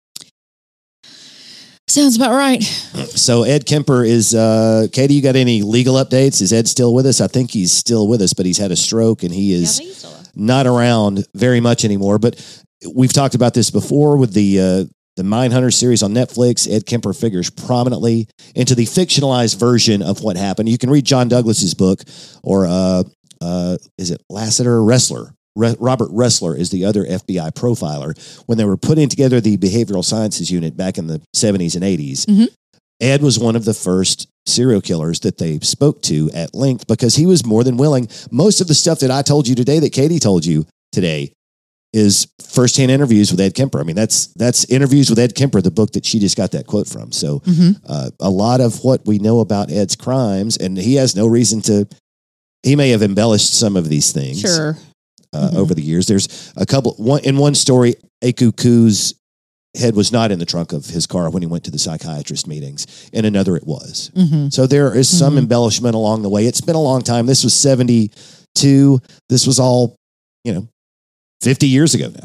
[SPEAKER 1] Sounds about right.
[SPEAKER 2] So Ed Kemper is, uh, Katie, you got any legal updates? Is Ed still with us? I think he's still with us, but he's had a stroke and he is not around very much anymore. But we've talked about this before with the uh, the Mindhunter series on Netflix. Ed Kemper figures prominently into the fictionalized version of what happened. You can read John Douglas's book, or uh, uh, is it Lassiter? Wrestler. Re- Robert Ressler is the other F B I profiler. When they were putting together the behavioral sciences unit back in the seventies and eighties,
[SPEAKER 1] Mhm.
[SPEAKER 2] Ed was one of the first serial killers that they spoke to at length, because he was more than willing. Most of the stuff that I told you today, that Katie told you today, is firsthand interviews with Ed Kemper. I mean, that's that's interviews with Ed Kemper, the book that she just got that quote from. So
[SPEAKER 1] Mm-hmm.
[SPEAKER 2] uh, a lot of what we know about Ed's crimes, and he has no reason to, he may have embellished some of these things
[SPEAKER 3] Sure.
[SPEAKER 2] uh,
[SPEAKER 1] Mhm.
[SPEAKER 2] over the years. There's a couple, one in one story, Aiko Ku's head was not in the trunk of his car when he went to the psychiatrist meetings. In another, it was.
[SPEAKER 1] Mm-hmm.
[SPEAKER 2] So there is some
[SPEAKER 1] Mhm.
[SPEAKER 2] embellishment along the way. It's been a long time. This was seventy-two. This was all, you know, fifty years ago now.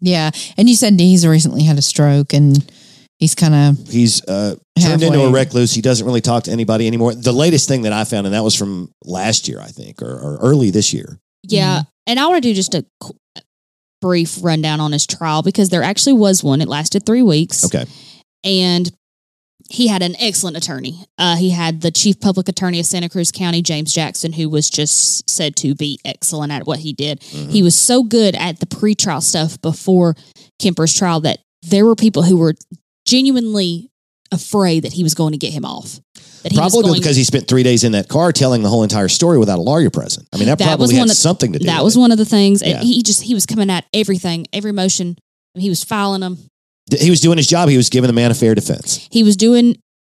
[SPEAKER 1] Yeah. And you said he's recently had a stroke and he's kind of
[SPEAKER 2] He's uh, turned into a
[SPEAKER 1] halfway.
[SPEAKER 2] recluse. He doesn't really talk to anybody anymore. The latest thing that I found, and that was from last year, I think, or, or early this year.
[SPEAKER 3] Yeah. And I want to do just a qu- brief rundown on his trial because there actually was one. It lasted three weeks.
[SPEAKER 2] Okay.
[SPEAKER 3] And he had an excellent attorney. Uh, he had the chief public attorney of Santa Cruz County, James Jackson, who was just said to be excellent at what he did.
[SPEAKER 2] Mm-hmm.
[SPEAKER 3] He was so good at the pretrial stuff before Kemper's trial that there were people who were genuinely afraid that he was going to get him off. That he was
[SPEAKER 2] Probably
[SPEAKER 3] going,
[SPEAKER 2] because he spent three days in that car telling the whole entire story without a lawyer present. I mean, that,
[SPEAKER 3] That was
[SPEAKER 2] probably
[SPEAKER 3] one
[SPEAKER 2] had
[SPEAKER 3] of-
[SPEAKER 2] something to do
[SPEAKER 3] that
[SPEAKER 2] with
[SPEAKER 3] was
[SPEAKER 2] it.
[SPEAKER 3] one of the things. And
[SPEAKER 2] Yeah.
[SPEAKER 3] he just he was coming at everything, every motion. He was filing them.
[SPEAKER 2] He was doing his job. He was giving the man a fair defense.
[SPEAKER 3] He was doing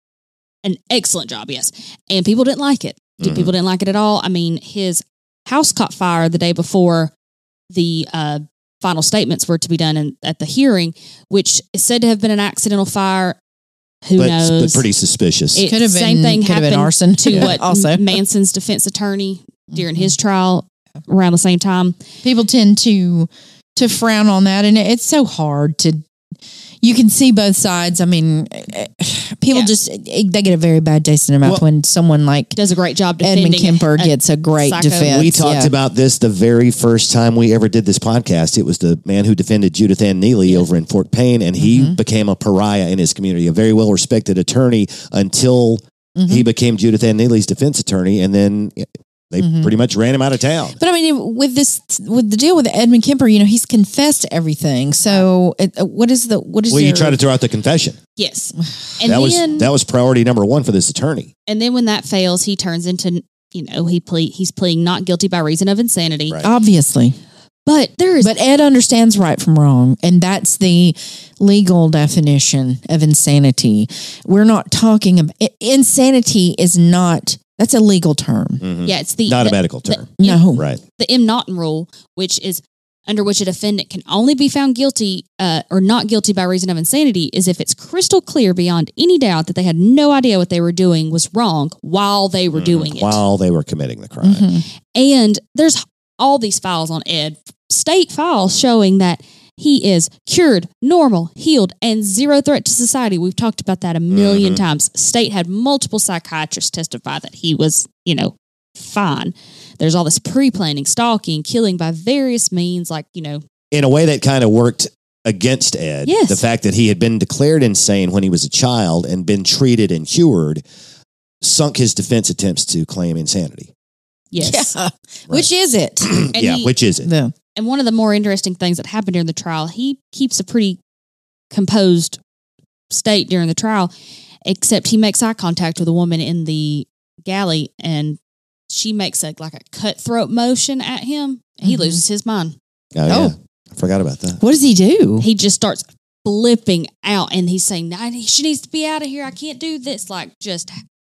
[SPEAKER 3] an excellent job, yes. And people didn't like it.
[SPEAKER 2] Mhm.
[SPEAKER 3] People didn't like it at all. I mean, his house caught fire the day before the uh, final statements were to be done in, at the hearing, which is said to have been an accidental fire. Who
[SPEAKER 2] but,
[SPEAKER 3] knows?
[SPEAKER 2] but pretty suspicious.
[SPEAKER 3] It-
[SPEAKER 1] could have
[SPEAKER 3] same
[SPEAKER 1] been
[SPEAKER 3] thing
[SPEAKER 1] could have been
[SPEAKER 3] happened
[SPEAKER 1] arson
[SPEAKER 3] to
[SPEAKER 1] Yeah.
[SPEAKER 3] what
[SPEAKER 1] also
[SPEAKER 3] Manson's defense attorney during his trial around the same time.
[SPEAKER 1] people tend to to frown on that, and it's so hard to. You can see both sides. I mean, eh, people
[SPEAKER 3] Yeah.
[SPEAKER 1] just they get a very bad taste in their mouth
[SPEAKER 2] Well-
[SPEAKER 1] when someone like
[SPEAKER 3] Does a great job defending
[SPEAKER 1] Edmund Kemper
[SPEAKER 3] a-
[SPEAKER 1] gets a great
[SPEAKER 3] psycho.
[SPEAKER 1] defense.
[SPEAKER 2] we talked
[SPEAKER 1] yeah.
[SPEAKER 2] about this the very first time we ever did this podcast. It was the man who defended Judith Ann Neely over in Fort Payne, and he
[SPEAKER 1] Mhm.
[SPEAKER 2] became a pariah in his community, a very well respected attorney until
[SPEAKER 1] Mhm.
[SPEAKER 2] he became Judith Ann Neely's defense attorney, and then they
[SPEAKER 1] Mhm.
[SPEAKER 2] pretty much ran him out of town.
[SPEAKER 1] But I mean, with this, with the deal with Edmund Kemper, you know, he's confessed to everything. So, it, uh, what is the what is?
[SPEAKER 2] Well,
[SPEAKER 1] your,
[SPEAKER 2] you try to throw out the confession.
[SPEAKER 3] Yes. And
[SPEAKER 2] that
[SPEAKER 3] then
[SPEAKER 2] was that was priority number one for this attorney.
[SPEAKER 3] and then when that fails, he turns into, you know, he ple- he's pleading not guilty by reason of insanity.
[SPEAKER 2] Right.
[SPEAKER 1] obviously,
[SPEAKER 3] But there is
[SPEAKER 1] but Ed understands right from wrong, and that's the legal definition of insanity. We're not talking about insanity. Is not that's a legal term.
[SPEAKER 2] Mhm.
[SPEAKER 3] yeah, it's the
[SPEAKER 2] Not
[SPEAKER 3] the,
[SPEAKER 2] a medical term.
[SPEAKER 1] No,
[SPEAKER 2] Right.
[SPEAKER 3] the M. Naughton rule, which is under which a defendant can only be found guilty uh, or not guilty by reason of insanity, is if it's crystal clear beyond any doubt that they had no idea what they were doing was wrong while they were
[SPEAKER 2] Mhm.
[SPEAKER 3] doing it.
[SPEAKER 2] While they were committing the crime.
[SPEAKER 1] Mhm.
[SPEAKER 3] And there's all these files on Ed, state files showing that he is cured, normal, healed, and zero threat to society. We've talked about that a 1000000
[SPEAKER 2] Mhm.
[SPEAKER 3] times. State had multiple psychiatrists testify that he was, you know, fine. There's all this pre-planning, stalking, killing by various means, like, you know,
[SPEAKER 2] In a way that kind of worked against Ed.
[SPEAKER 3] Yes.
[SPEAKER 2] The fact that he had been declared insane when he was a child and been treated and cured sunk his defense attempts to claim insanity.
[SPEAKER 3] yes.
[SPEAKER 1] Yeah. Which is it?
[SPEAKER 3] And
[SPEAKER 2] yeah,
[SPEAKER 3] he-
[SPEAKER 2] which is it?
[SPEAKER 1] the
[SPEAKER 3] And one of the more interesting things that happened during the trial, he keeps a pretty composed state during the trial, except he makes eye contact with a woman in the galley and she makes a like a cutthroat motion at him. He
[SPEAKER 1] Mhm.
[SPEAKER 3] loses his mind.
[SPEAKER 2] Oh, yeah.
[SPEAKER 1] Oh.
[SPEAKER 2] I forgot about that.
[SPEAKER 1] what does he do?
[SPEAKER 3] He just starts flipping out and he's saying, "I- she needs to be out of here. I can't do this." Like just,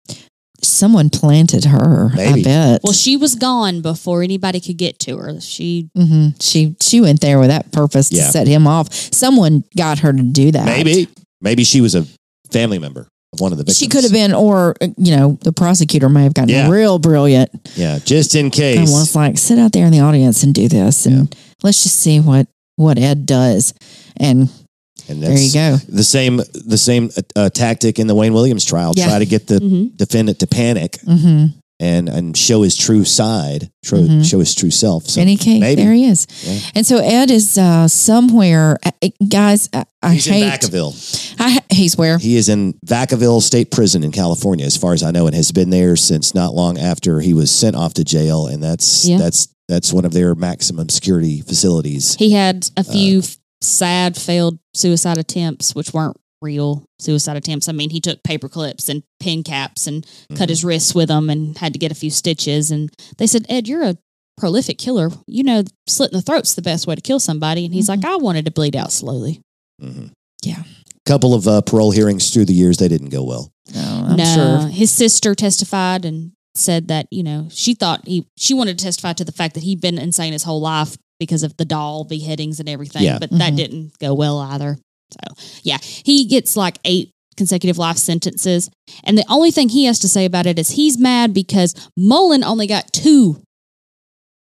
[SPEAKER 1] Someone planted her.
[SPEAKER 2] Maybe.
[SPEAKER 1] I bet.
[SPEAKER 3] well, she was gone before anybody could get to her. She,
[SPEAKER 1] hmm She she went there with that purpose to
[SPEAKER 2] Yeah.
[SPEAKER 1] set him off. Someone got her to do that.
[SPEAKER 2] Maybe. Maybe she was a family member of one of the victims.
[SPEAKER 1] She could have been, or uh, you know, the prosecutor may have gotten
[SPEAKER 2] Yeah.
[SPEAKER 1] real brilliant
[SPEAKER 2] Yeah, just in
[SPEAKER 1] and
[SPEAKER 2] case.
[SPEAKER 1] was like, sit out there in the audience and do this, and let's just see what what Ed does. And
[SPEAKER 2] And
[SPEAKER 1] there you
[SPEAKER 2] that's
[SPEAKER 1] go.
[SPEAKER 2] the same the same uh, tactic in the Wayne Williams trial.
[SPEAKER 1] Yeah.
[SPEAKER 2] Try to get the
[SPEAKER 3] Mhm.
[SPEAKER 2] defendant to panic
[SPEAKER 1] hmm
[SPEAKER 2] and and show his true side, tro-
[SPEAKER 1] Mhm.
[SPEAKER 2] show his true self. So
[SPEAKER 1] Any case,
[SPEAKER 2] maybe.
[SPEAKER 1] there he is.
[SPEAKER 2] Yeah.
[SPEAKER 1] And so Ed is uh, somewhere, uh, guys. I, I
[SPEAKER 2] he's
[SPEAKER 1] hate.
[SPEAKER 2] in Vacaville.
[SPEAKER 1] I, he's where?
[SPEAKER 2] He is in Vacaville State Prison in California, as far as I know, and has been there since not long after he was sent off to jail. And that's
[SPEAKER 3] Yeah.
[SPEAKER 2] that's that's one of their maximum security facilities.
[SPEAKER 3] he had a few f sad failed suicide attempts, which weren't real suicide attempts. I mean, he took paper clips and pin caps and cut his wrists with them and had to get a few stitches. And they said, "Ed, you're a prolific killer. You know, slitting the throat's the best way to kill somebody." And he's
[SPEAKER 1] Mhm.
[SPEAKER 3] like, "I wanted to bleed out slowly."
[SPEAKER 2] Mhm.
[SPEAKER 1] Yeah.
[SPEAKER 2] Couple of uh, parole hearings through the years, they didn't go well.
[SPEAKER 1] No, I'm
[SPEAKER 3] no,
[SPEAKER 1] sure.
[SPEAKER 3] his sister testified and said that, you know, she thought he, she wanted to testify to the fact that he'd been insane his whole life because of the doll beheadings and everything,
[SPEAKER 2] Yeah.
[SPEAKER 3] but that
[SPEAKER 1] Mhm.
[SPEAKER 3] didn't go well either. So, yeah, he gets like eight consecutive life sentences. And the only thing he has to say about it is he's mad because Mullen only got two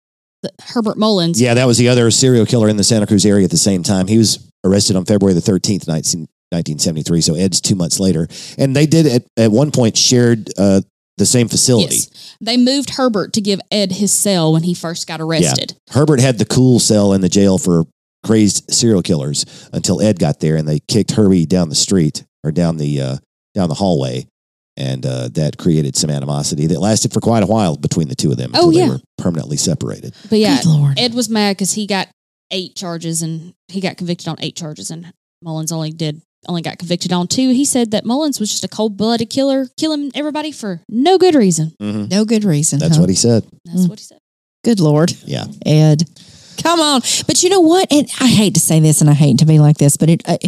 [SPEAKER 3] Herbert Mullins.
[SPEAKER 2] Yeah, that was the other serial killer in the Santa Cruz area at the same time. He was arrested on February the thirteenth, nineteen seventy-three. So Ed's two months later. And they did at, at one point shared uh, the same facility.
[SPEAKER 3] Yes. They moved Herbert to give Ed his cell when he first got arrested.
[SPEAKER 2] Yeah. Herbert had the cool cell in the jail for crazed serial killers until Ed got there and they kicked Herbie down the street or down the uh, down the hallway. And uh, that created some animosity that lasted for quite a while between the two of them until
[SPEAKER 3] Oh, yeah.
[SPEAKER 2] they were permanently separated.
[SPEAKER 3] But yeah,
[SPEAKER 1] Good Lord.
[SPEAKER 3] Ed was mad because he got eight charges and he got convicted on eight charges, and Mullins only did only got convicted on two. He said that Mullins was just a cold blooded killer, killing everybody for no good reason.
[SPEAKER 2] Mm-hmm.
[SPEAKER 1] No good reason.
[SPEAKER 2] That's
[SPEAKER 1] huh?
[SPEAKER 2] what he said.
[SPEAKER 3] That's
[SPEAKER 1] Mm.
[SPEAKER 3] what he said.
[SPEAKER 1] Good Lord.
[SPEAKER 2] Yeah.
[SPEAKER 1] Ed. Come on. But you know what? And I hate to say this and I hate to be like this, but it uh,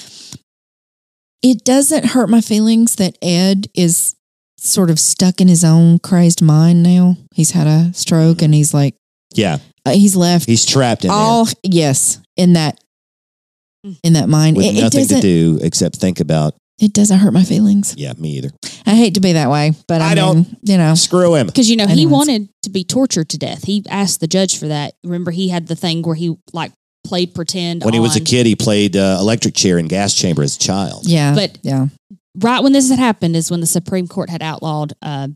[SPEAKER 1] it doesn't hurt my feelings that Ed is sort of stuck in his own crazed mind now. He's had a stroke and he's like,
[SPEAKER 2] Yeah.
[SPEAKER 1] uh, he's left
[SPEAKER 2] He's trapped in
[SPEAKER 1] all, yes, in that, in that mind.
[SPEAKER 2] there with
[SPEAKER 1] It, it
[SPEAKER 2] nothing to
[SPEAKER 1] doesn't,
[SPEAKER 2] do except think about,
[SPEAKER 1] it doesn't hurt my feelings.
[SPEAKER 2] yeah, me either.
[SPEAKER 1] I hate to be that way, but I,
[SPEAKER 2] I don't.
[SPEAKER 1] mean, you know,
[SPEAKER 2] Screw him.
[SPEAKER 3] Because, you know, he
[SPEAKER 1] Anyways.
[SPEAKER 3] wanted to be tortured to death. He asked the judge for that. Remember, he had the thing where he, like, played pretend
[SPEAKER 2] When he was a
[SPEAKER 3] on-
[SPEAKER 2] kid, he played uh, electric chair and gas chamber as a child.
[SPEAKER 1] yeah,
[SPEAKER 3] But-
[SPEAKER 1] yeah.
[SPEAKER 3] Right when this had happened is when the Supreme Court had outlawed uh,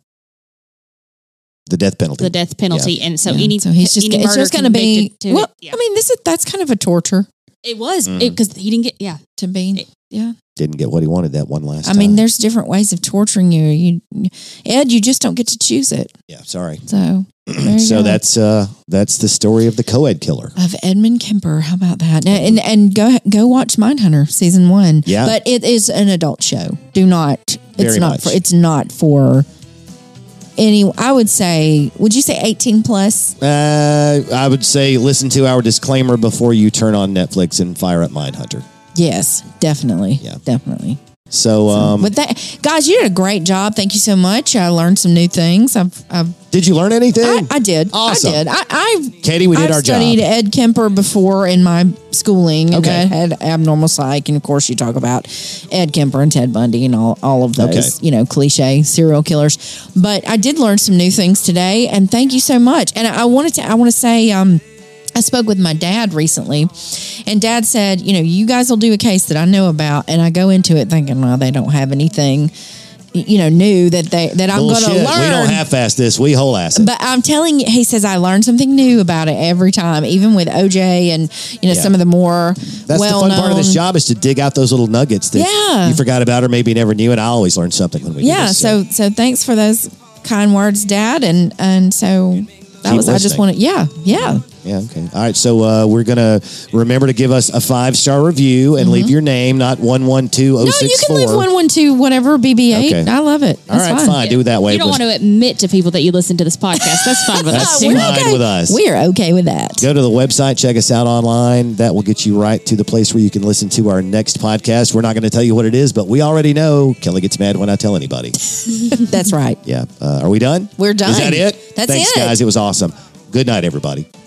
[SPEAKER 2] The death penalty.
[SPEAKER 3] the death penalty. And so
[SPEAKER 1] Yeah.
[SPEAKER 3] any
[SPEAKER 1] so he's just,
[SPEAKER 3] any
[SPEAKER 1] it's
[SPEAKER 3] murder
[SPEAKER 1] just going to be,
[SPEAKER 3] convicted to
[SPEAKER 1] well,
[SPEAKER 3] it, yeah.
[SPEAKER 1] I mean, this is, that's kind of a torture
[SPEAKER 3] It was
[SPEAKER 2] Mhm.
[SPEAKER 3] because he didn't get, yeah.
[SPEAKER 1] to be. Yeah.
[SPEAKER 2] Didn't get what he wanted that one last
[SPEAKER 1] I
[SPEAKER 2] time.
[SPEAKER 1] mean, there's different ways of torturing you. You, Ed, you just don't get to choose it.
[SPEAKER 2] Yeah, sorry.
[SPEAKER 1] So, there you
[SPEAKER 2] so
[SPEAKER 1] go.
[SPEAKER 2] that's uh, that's the story of the co-ed killer.
[SPEAKER 1] Of Edmund Kemper. How about that? And and go go watch Mindhunter season one.
[SPEAKER 2] Yeah.
[SPEAKER 1] But it is an adult show. Do not. It's
[SPEAKER 2] Very
[SPEAKER 1] not
[SPEAKER 2] much.
[SPEAKER 1] for. It's not for any. I would say. Would you say eighteen plus?
[SPEAKER 2] Uh, I would say listen to our disclaimer before you turn on Netflix and fire up Mindhunter.
[SPEAKER 1] Yes, definitely.
[SPEAKER 2] Yeah.
[SPEAKER 1] definitely.
[SPEAKER 2] So, um,
[SPEAKER 1] But that, guys, you did a great job. Thank you so much. I learned some new things. I've, I've
[SPEAKER 2] did you learn anything?
[SPEAKER 1] I, I did.
[SPEAKER 2] Awesome.
[SPEAKER 1] I did. I, I've
[SPEAKER 2] Katie, we did
[SPEAKER 1] I've
[SPEAKER 2] our job.
[SPEAKER 1] studied Ed Kemper before in my schooling.
[SPEAKER 2] Okay.
[SPEAKER 1] And I had abnormal psych, and of course, you talk about Ed Kemper and Ted Bundy and all, all of those,
[SPEAKER 2] Okay.
[SPEAKER 1] you know, cliche serial killers. But I did learn some new things today, and thank you so much. And I wanted to, I want to say, um, I spoke with my dad recently, and Dad said, you know, you guys will do a case that I know about, and I go into it thinking, well, they don't have anything, you know, new that they that I'm going
[SPEAKER 2] Bullshit.
[SPEAKER 1] to learn.
[SPEAKER 2] We don't half-ass this. We whole-ass it.
[SPEAKER 1] But I'm telling you, he says I learn something new about it every time, even with O J and you know
[SPEAKER 2] Yeah.
[SPEAKER 1] some of the more
[SPEAKER 2] That's
[SPEAKER 1] well
[SPEAKER 2] the fun part of this
[SPEAKER 1] known.
[SPEAKER 2] job is to dig out those little nuggets that
[SPEAKER 1] Yeah.
[SPEAKER 2] you forgot about or maybe never knew. And I always learn something when we do
[SPEAKER 1] Yeah,
[SPEAKER 2] this.
[SPEAKER 1] so so thanks for those kind words, Dad, and and so that
[SPEAKER 2] Keep
[SPEAKER 1] was I just
[SPEAKER 2] listening.
[SPEAKER 1] wanted yeah yeah
[SPEAKER 2] Yeah, okay. All right, so uh, we're going to remember to give us a five-star review and leave your name, not one one two oh
[SPEAKER 1] Mm-hmm. no
[SPEAKER 2] six four.
[SPEAKER 1] you can leave one one two whatever B B eight
[SPEAKER 2] Okay.
[SPEAKER 1] I love it.
[SPEAKER 2] All
[SPEAKER 1] That's
[SPEAKER 2] right,
[SPEAKER 1] fine.
[SPEAKER 2] fine. Do it that way.
[SPEAKER 3] You don't want to admit to people that you listen to this podcast. That's fine with us.
[SPEAKER 2] That's
[SPEAKER 3] too.
[SPEAKER 1] We're
[SPEAKER 2] fine
[SPEAKER 1] okay.
[SPEAKER 2] with us.
[SPEAKER 1] We're okay with that.
[SPEAKER 2] Go to the website, check us out online. That will get you right to the place where you can listen to our next podcast. We're not going to tell you what it is, but we already know Kelly gets mad when I tell anybody.
[SPEAKER 1] That's right.
[SPEAKER 2] Yeah. Uh, are we done?
[SPEAKER 1] We're done.
[SPEAKER 2] Is that it?
[SPEAKER 1] That's
[SPEAKER 2] Thanks,
[SPEAKER 1] it.
[SPEAKER 2] guys. It was awesome. Good night, everybody.